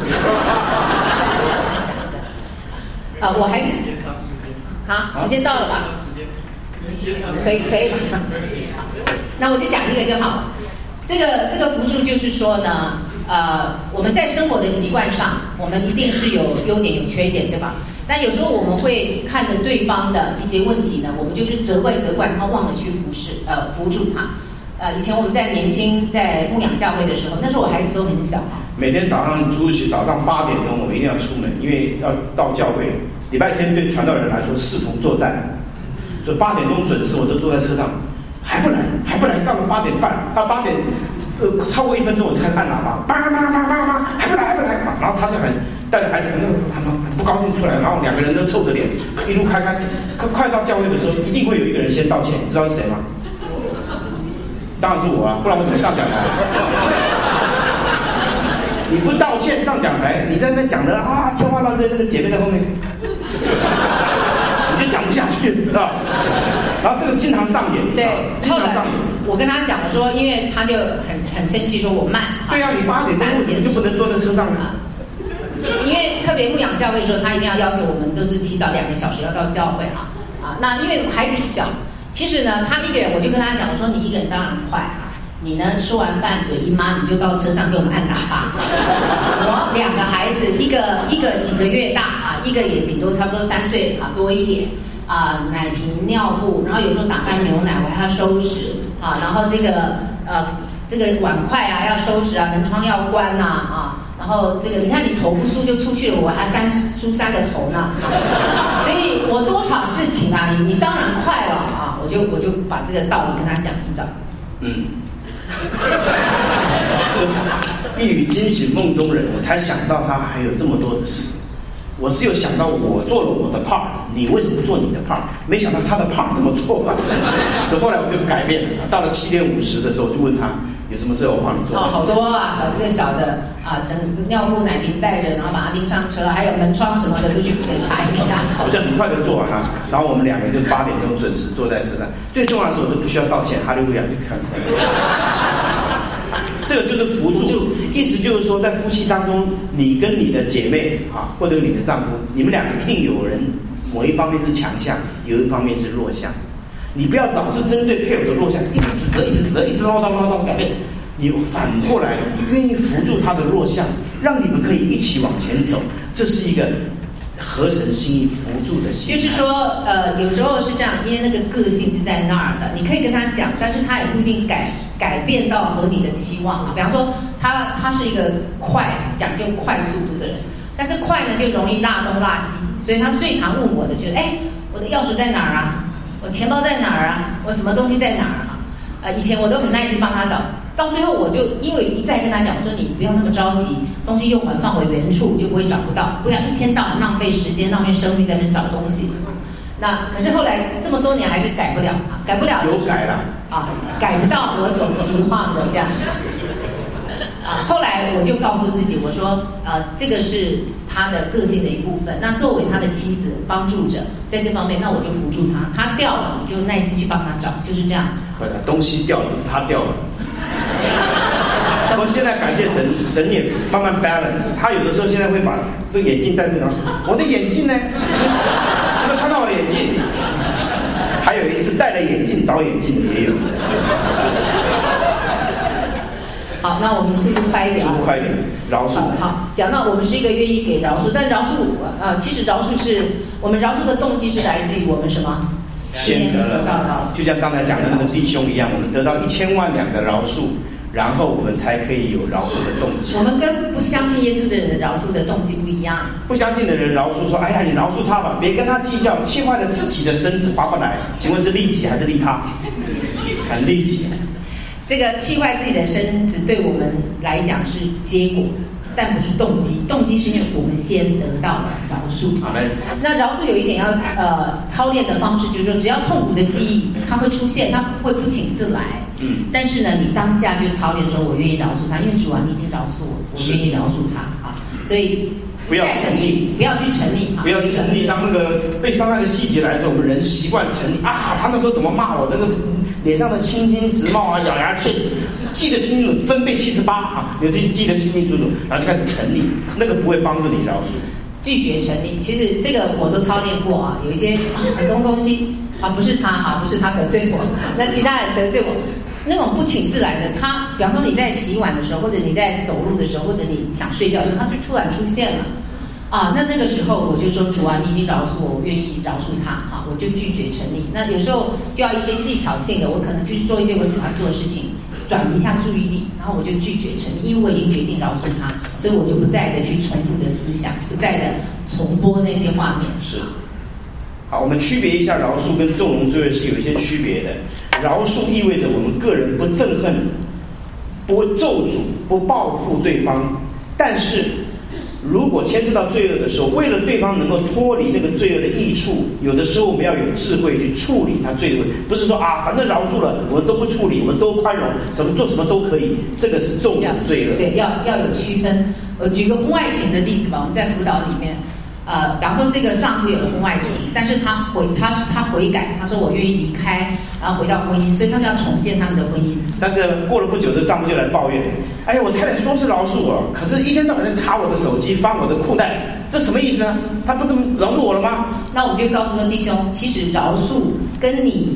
我还是时间到了吧？可以吧？那我就讲一个就好。这个辅助就是说呢，我们在生活的习惯上，我们一定是有优点有缺点，对吧？但有时候我们会看着对方的一些问题呢，我们就是责怪，然后忘了去扶助他。以前我们在年轻在牧养教会的时候，那时候我孩子都很小。 每天早上出去，早上8点钟我们一定要出门，因为要到教会。礼拜天对传道人来说视同作战，所以8点钟准时我都坐在车上，还不来，到了8点半，到8点超过1分钟我就开始按喇叭，妈，还不来，然后他就带着孩子很不高兴出来，然后2个人都臭着脸一路开，快到教会的时候，一定会有一个人先道歉，你知道是谁吗？当然是我啊，不然我怎么上讲台？你不道歉上讲台，你在那边讲的天花乱坠，这个姐妹在后面，你就讲不下去，是吧？然后这个经常上演， 对， 经常上演。 我跟他讲了说，因为他就很生气，说我慢。 对啊，你8点钟为什么就不能坐在车上呢？ 因为特别牧养教会的时候，他一定要要求我们都是提早2个小时要到教会那因为孩子小，其实呢，他一个人，我就跟他讲，我说你一个人当然快你呢吃完饭嘴一抹，你就到车上给我们按喇叭。我 2个孩子，一个几个月大啊，一个也顶多差不多3岁啊多一点啊，奶瓶、尿布，然后有时候打翻牛奶我还要收拾啊，然后这个碗筷啊要收拾啊，门窗要关呐啊，然后这个你看你头不梳就出去了，我还梳3个头呢，所以我多少事情啊，你当然快了啊，我就把这个道理跟他讲一讲。 一语惊醒梦中人，我才想到他还有这么多的事。我只有想到我做了我的 part， 你为什么不做你的 part？ 没想到他的 part 这么多啊！所以后来我就改变了。到了7点50的时候，我就问他有什么事我帮你做。 好多啊，把这个小的啊，整尿布、奶瓶带着，然后把它拎上车，还有门窗什么的都去检查一下。 我就很快的做完了，然后我们2个就8点钟准时坐在车上。最重要的是，我都不需要道歉，哈利路亚就看。这个就是扶助，意思就是说，在夫妻当中，你跟你的姐妹啊，或者你的丈夫，你们2个一定有人某一方面是强项，有一方面是弱项。你不要老是针对配偶的弱项，一直指责，一直唠叨改变。你反过来，你愿意扶助他的弱项，让你们可以一起往前走，这是一个合神心意扶助的心态。 就是说，有时候是这样，因为那个个性是在那儿的，你可以跟他讲，但是他也不一定改变到合你的期望啊。比方说，他是一个讲究快速度的人，但是快呢就容易落东落西，所以他最常问我的就是，我的钥匙在哪儿啊？我钱包在哪儿啊？我什么东西在哪儿啊？以前我都很耐心帮他找，到最后我就因为一再跟他讲，我说你不要那么着急，东西用完放回原处就不会找不到，不要一天到晚浪费时间浪费生命在那边找东西。那可是后来这么多年还是改不了， 有改了啊，改不到我所期望的这样。后来我就告诉自己，我说这个是他的个性的一部分。那作为他的妻子帮助者，在这方面，那我就扶助他。他掉了，你就耐心去帮他找，就是这样子。 不是东西掉了，不是他掉了。我现在感谢神，神也慢慢 balance。他有的时候现在会把这个眼镜戴上，我的眼镜呢？有没有看到我的眼镜？还有一次戴了眼镜找眼镜的也有。 好，那我们速度快一点。 速度快一点，饶恕。 好，讲到我们是一个愿意给饶恕，但饶恕其实饶恕是我们饶恕的动机是来自于我们什么？ 先得了，就像刚才讲的那个弟兄一样，我们得到1000万两的饶恕，然后我们才可以有饶恕的动机。 我们跟不相信耶稣的人饶恕的动机不一样。 不相信的人饶恕说：“哎呀，你饶恕他吧，别跟他计较，气坏了自己的身子划不来。”请问是利己还是利他？很利己。 这个气坏自己的身子对我们来讲是结果，但不是动机。动机是因为我们先得到了饶恕。那饶恕有一点要操练的方式，就是说，只要痛苦的记忆它会出现，它会不请自来。但是呢，你当下就操练说，我愿意饶恕他，因为主啊，你已经饶恕我，我愿意饶恕他啊。所以不要沉溺， 不要去沉溺， 不要沉溺。当那个被伤害的细节来的时候，我们人习惯沉溺啊，他那时候怎么骂我，那个脸上的青筋直冒啊，咬牙切齿，记得清楚，分贝78啊，有的记得清清楚楚，然后就开始沉溺，那个不会帮助你饶恕。 拒绝沉溺，其实这个我都操练过啊，有一些很多东西啊，不是他得罪我，那其他人得罪我。那种不请自来的，他比方说你在洗碗的时候，或者你在走路的时候，或者你想睡觉的时候，他就突然出现了，那个时候我就说主啊，你已经饶恕我，我愿意饶恕他，我就拒绝沉溺。那有时候就要一些技巧性的，我可能就是做一些我喜欢做的事情，转移一下注意力，然后我就拒绝沉溺，因为我已经决定饶恕他，所以我就不再的去重复的思想，不再的重播那些画面。 是。好，我们区别一下饶恕跟纵容罪恶是有一些区别的。饶恕意味着我们个人不憎恨、不咒诅、不报复对方，但是如果牵涉到罪恶的时候，为了对方能够脱离那个罪恶的益处，有的时候我们要有智慧去处理他罪恶，不是说反正饶恕了，我们都不处理，我们都宽容，做什么都可以，这个是纵容罪恶。 对，要有区分。我举个婚外情的例子吧，我们在辅导里面。比方说这个丈夫有了婚外情，但是他悔改，他说我愿意离开，然后回到婚姻，所以他们要重建他们的婚姻。 但是过了不久，这丈夫就来抱怨：“哎呀，我太太说是饶恕我，可是一天到晚在查我的手机，翻我的裤袋，这什么意思呢？他不是饶恕我了吗？” 那我们就告诉说弟兄，其实饶恕跟你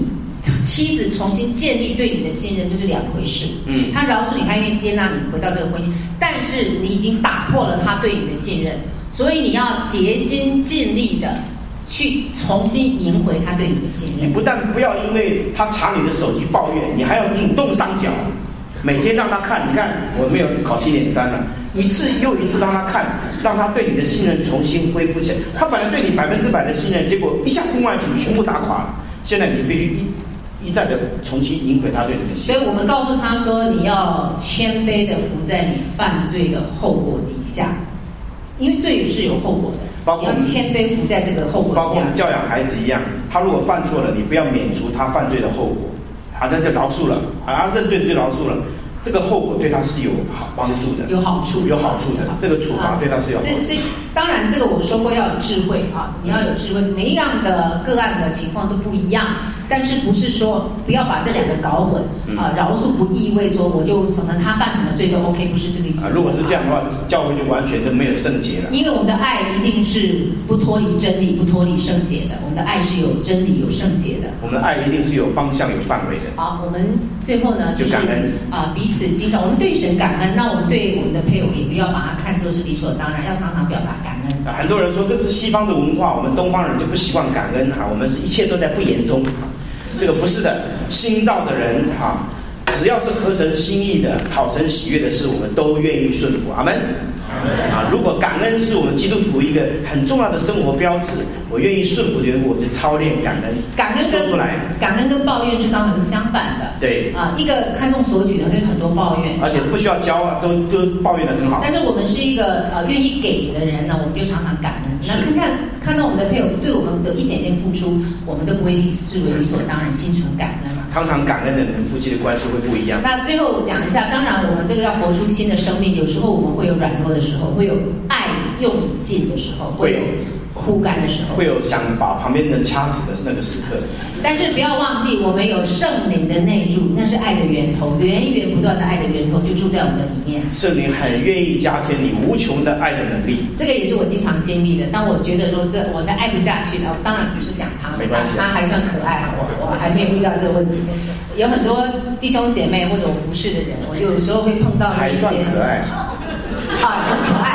妻子重新建立对你的信任，这是两回事。他饶恕你，他愿意接纳你回到这个婚姻，但是你已经打破了他对你的信任，所以你要竭心尽力的去重新赢回他对你的信任。 你不但不要因为他查你的手机抱怨，你还要主动上缴，每天让他看，你看我没有考7.3了，一次又一次让他看，让他对你的信任重新恢复起来。他本来对你100%的信任，结果一下婚外情全部打垮了。现在你必须一再的重新赢回他对你的信任。 所以我们告诉他说，你要谦卑的服在你犯罪的后果底下，因为罪也是有后果的，你要谦卑服在这个后果底下。 包括我们教养孩子一样，他如果犯错了，你不要免除他犯罪的后果，好像就饶恕了，认罪就饶恕了。这个后果对他是有帮助的， 有好处的。 这个处罚对他是有好处的。 是，当然这个我说过要有智慧啊，你要有智慧。每一样的个案的情况都不一样，但是不是说不要把这两个搞混啊？饶恕不意味说我就什么他犯什么罪都 OK， 不是这个意思。 如果是这样的话，教会就完全都没有圣洁了。 因为我们的爱一定是不脱离真理、不脱离圣洁的。我们的爱是有真理、有圣洁的。 我们的爱一定是有方向、有范围的。 好，我们最后呢， 就感恩彼此经常，我们对神感恩，那我们对我们的配偶也不要把它看作是理所当然，要常常表达感恩。 很多人说这是西方的文化，我们东方人就不习惯感恩我们是一切都在不言中这个不是的，新造的人只要是合神心意的、讨神喜悦的事，我们都愿意顺服。阿们。如果感恩是我们基督徒一个很重要的生活标志，我愿意顺服的缘故，我就操练感恩。说出来， 感恩跟抱怨是刚好是相反的。 对一个看重索取的，跟很多抱怨， 而且不需要骄傲，都抱怨得很好。 但是我们是一个愿意给的人呢，我们就常常感恩。那看到我们的配偶对我们的一点点付出，我们都不会视为理所当然，心存感恩嘛。 常常感恩的人，夫妻的关系会不一样。 那最后讲一下，当然我们这个要活出新的生命，有时候我们会有软弱的时候，会有爱用尽的时候，会有枯干的时候， 会有想把旁边人掐死的那个时刻。 但是不要忘记，我们有圣灵的内住，那是爱的源头，源源不断的爱的源头就住在我们的里面。 圣灵很愿意加添你无穷的爱的能力。 这个也是我经常经历的。当我觉得说我是爱不下去的，当然不是讲他， 没关系， 他还算可爱，我还没有遇到这个问题。有很多弟兄姐妹或者我服侍的人，我有时候会碰到还算可爱很可爱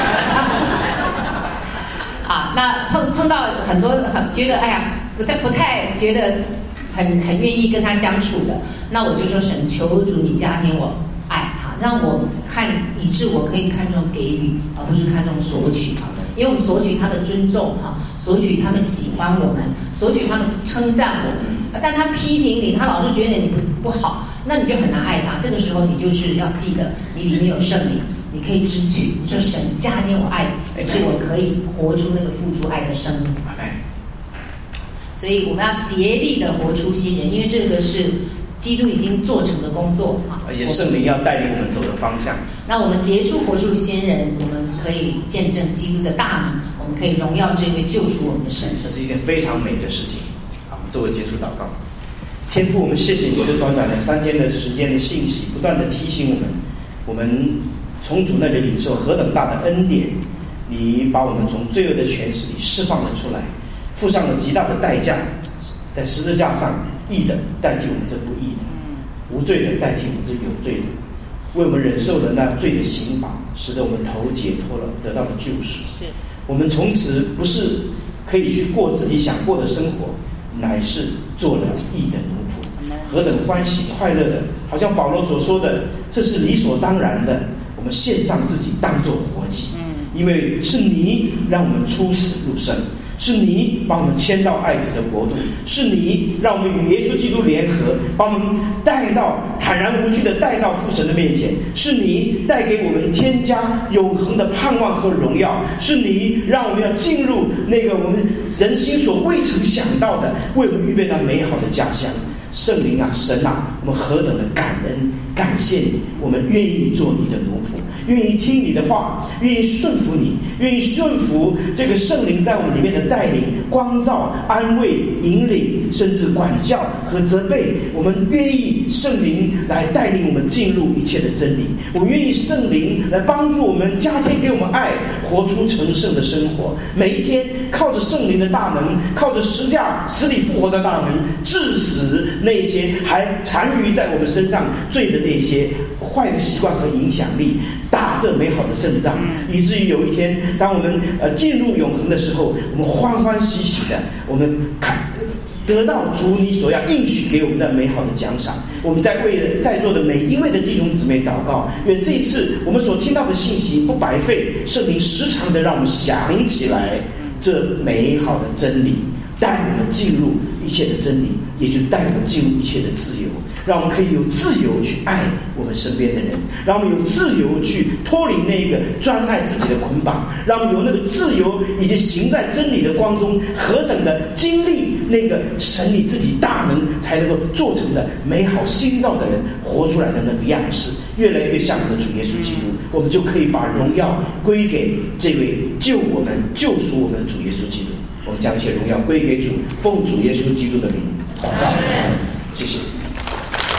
那碰到很多觉得不太觉得很愿意跟他相处的，那我就说神求主你加添我爱让我以致我可以看重给予，而不是看重索取因为我们索取他的尊重索取他们喜欢我们，索取他们称赞我们，但他批评你，他老是觉得你不好，那你就很难爱他。这个时候你就是要记得你里面有圣灵，你可以支取，说神加添我爱，以致我可以活出那个付出爱的生命。所以我们要竭力的活出新人，因为这个是基督已经做成的工作而且圣灵要带领我们走的方向。 那我们结出活出新人，我们可以见证基督的大名，我们可以荣耀这位救赎我们的神。 这是一件非常美的事情。好，我们作为结束祷告。天父，我们谢谢你这短短的3天的时间的信息，不断的提醒我们从主那里领受何等大的恩典，你把我们从罪恶的权势里释放了出来，付上了极大的代价，在十字架上义的代替我们这不义的，无罪的代替我们这有罪的，为我们忍受了那罪的刑罚，使得我们头解脱了，得到了救赎。我们从此不是可以去过自己想过的生活，乃是做了义的奴仆，何等欢喜快乐的，好像保罗所说的，这是理所当然的，我们献上自己当作活祭，因为是你让我们出死入生，是你把我们迁到爱子的国度，是你让我们与耶稣基督联合，把我们带到坦然无惧的带到父神的面前，是你带给我们添加永恒的盼望和荣耀，是你让我们要进入那个我们人心所未曾想到的为我们预备那美好的家乡。 圣灵啊，神啊，我们何等的感恩感谢你，我们愿意做你的奴仆，愿意听你的话，愿意顺服你，愿意顺服这个圣灵在我们里面的带领、光照、安慰、引领，甚至管教和责备。我们愿意圣灵来带领我们进入一切的真理，我们愿意圣灵来帮助我们，加添给我们爱，活出成圣的生活。每一天靠着圣灵的大能，靠着十架死里复活的大能，致死那些还残余在我们身上罪的那些坏的习惯和影响力，打这美好的胜仗，以至于有一天当我们进入永恒的时候，我们欢欢喜喜的，我们得到主你所要应许给我们的美好的奖赏。我们在为在座的每一位的弟兄姊妹祷告，愿这一次我们所听到的信息不白费，圣灵时常的让我们想起来这美好的真理，带我们进入一切的真理，也就带我们进入一切的自由，让我们可以有自由去爱我们身边的人，让我们有自由去脱离那个专爱自己的捆绑，让我们有那个自由以及行在真理的光中，何等的经历那个神你自己大能才能够做成的美好新造的人活出来的那个样式，越来越像我们的主耶稣基督，我们就可以把荣耀归给这位救我们救赎我们的主耶稣基督。我们将一切荣耀归给主，奉主耶稣基督的名祷告，谢谢。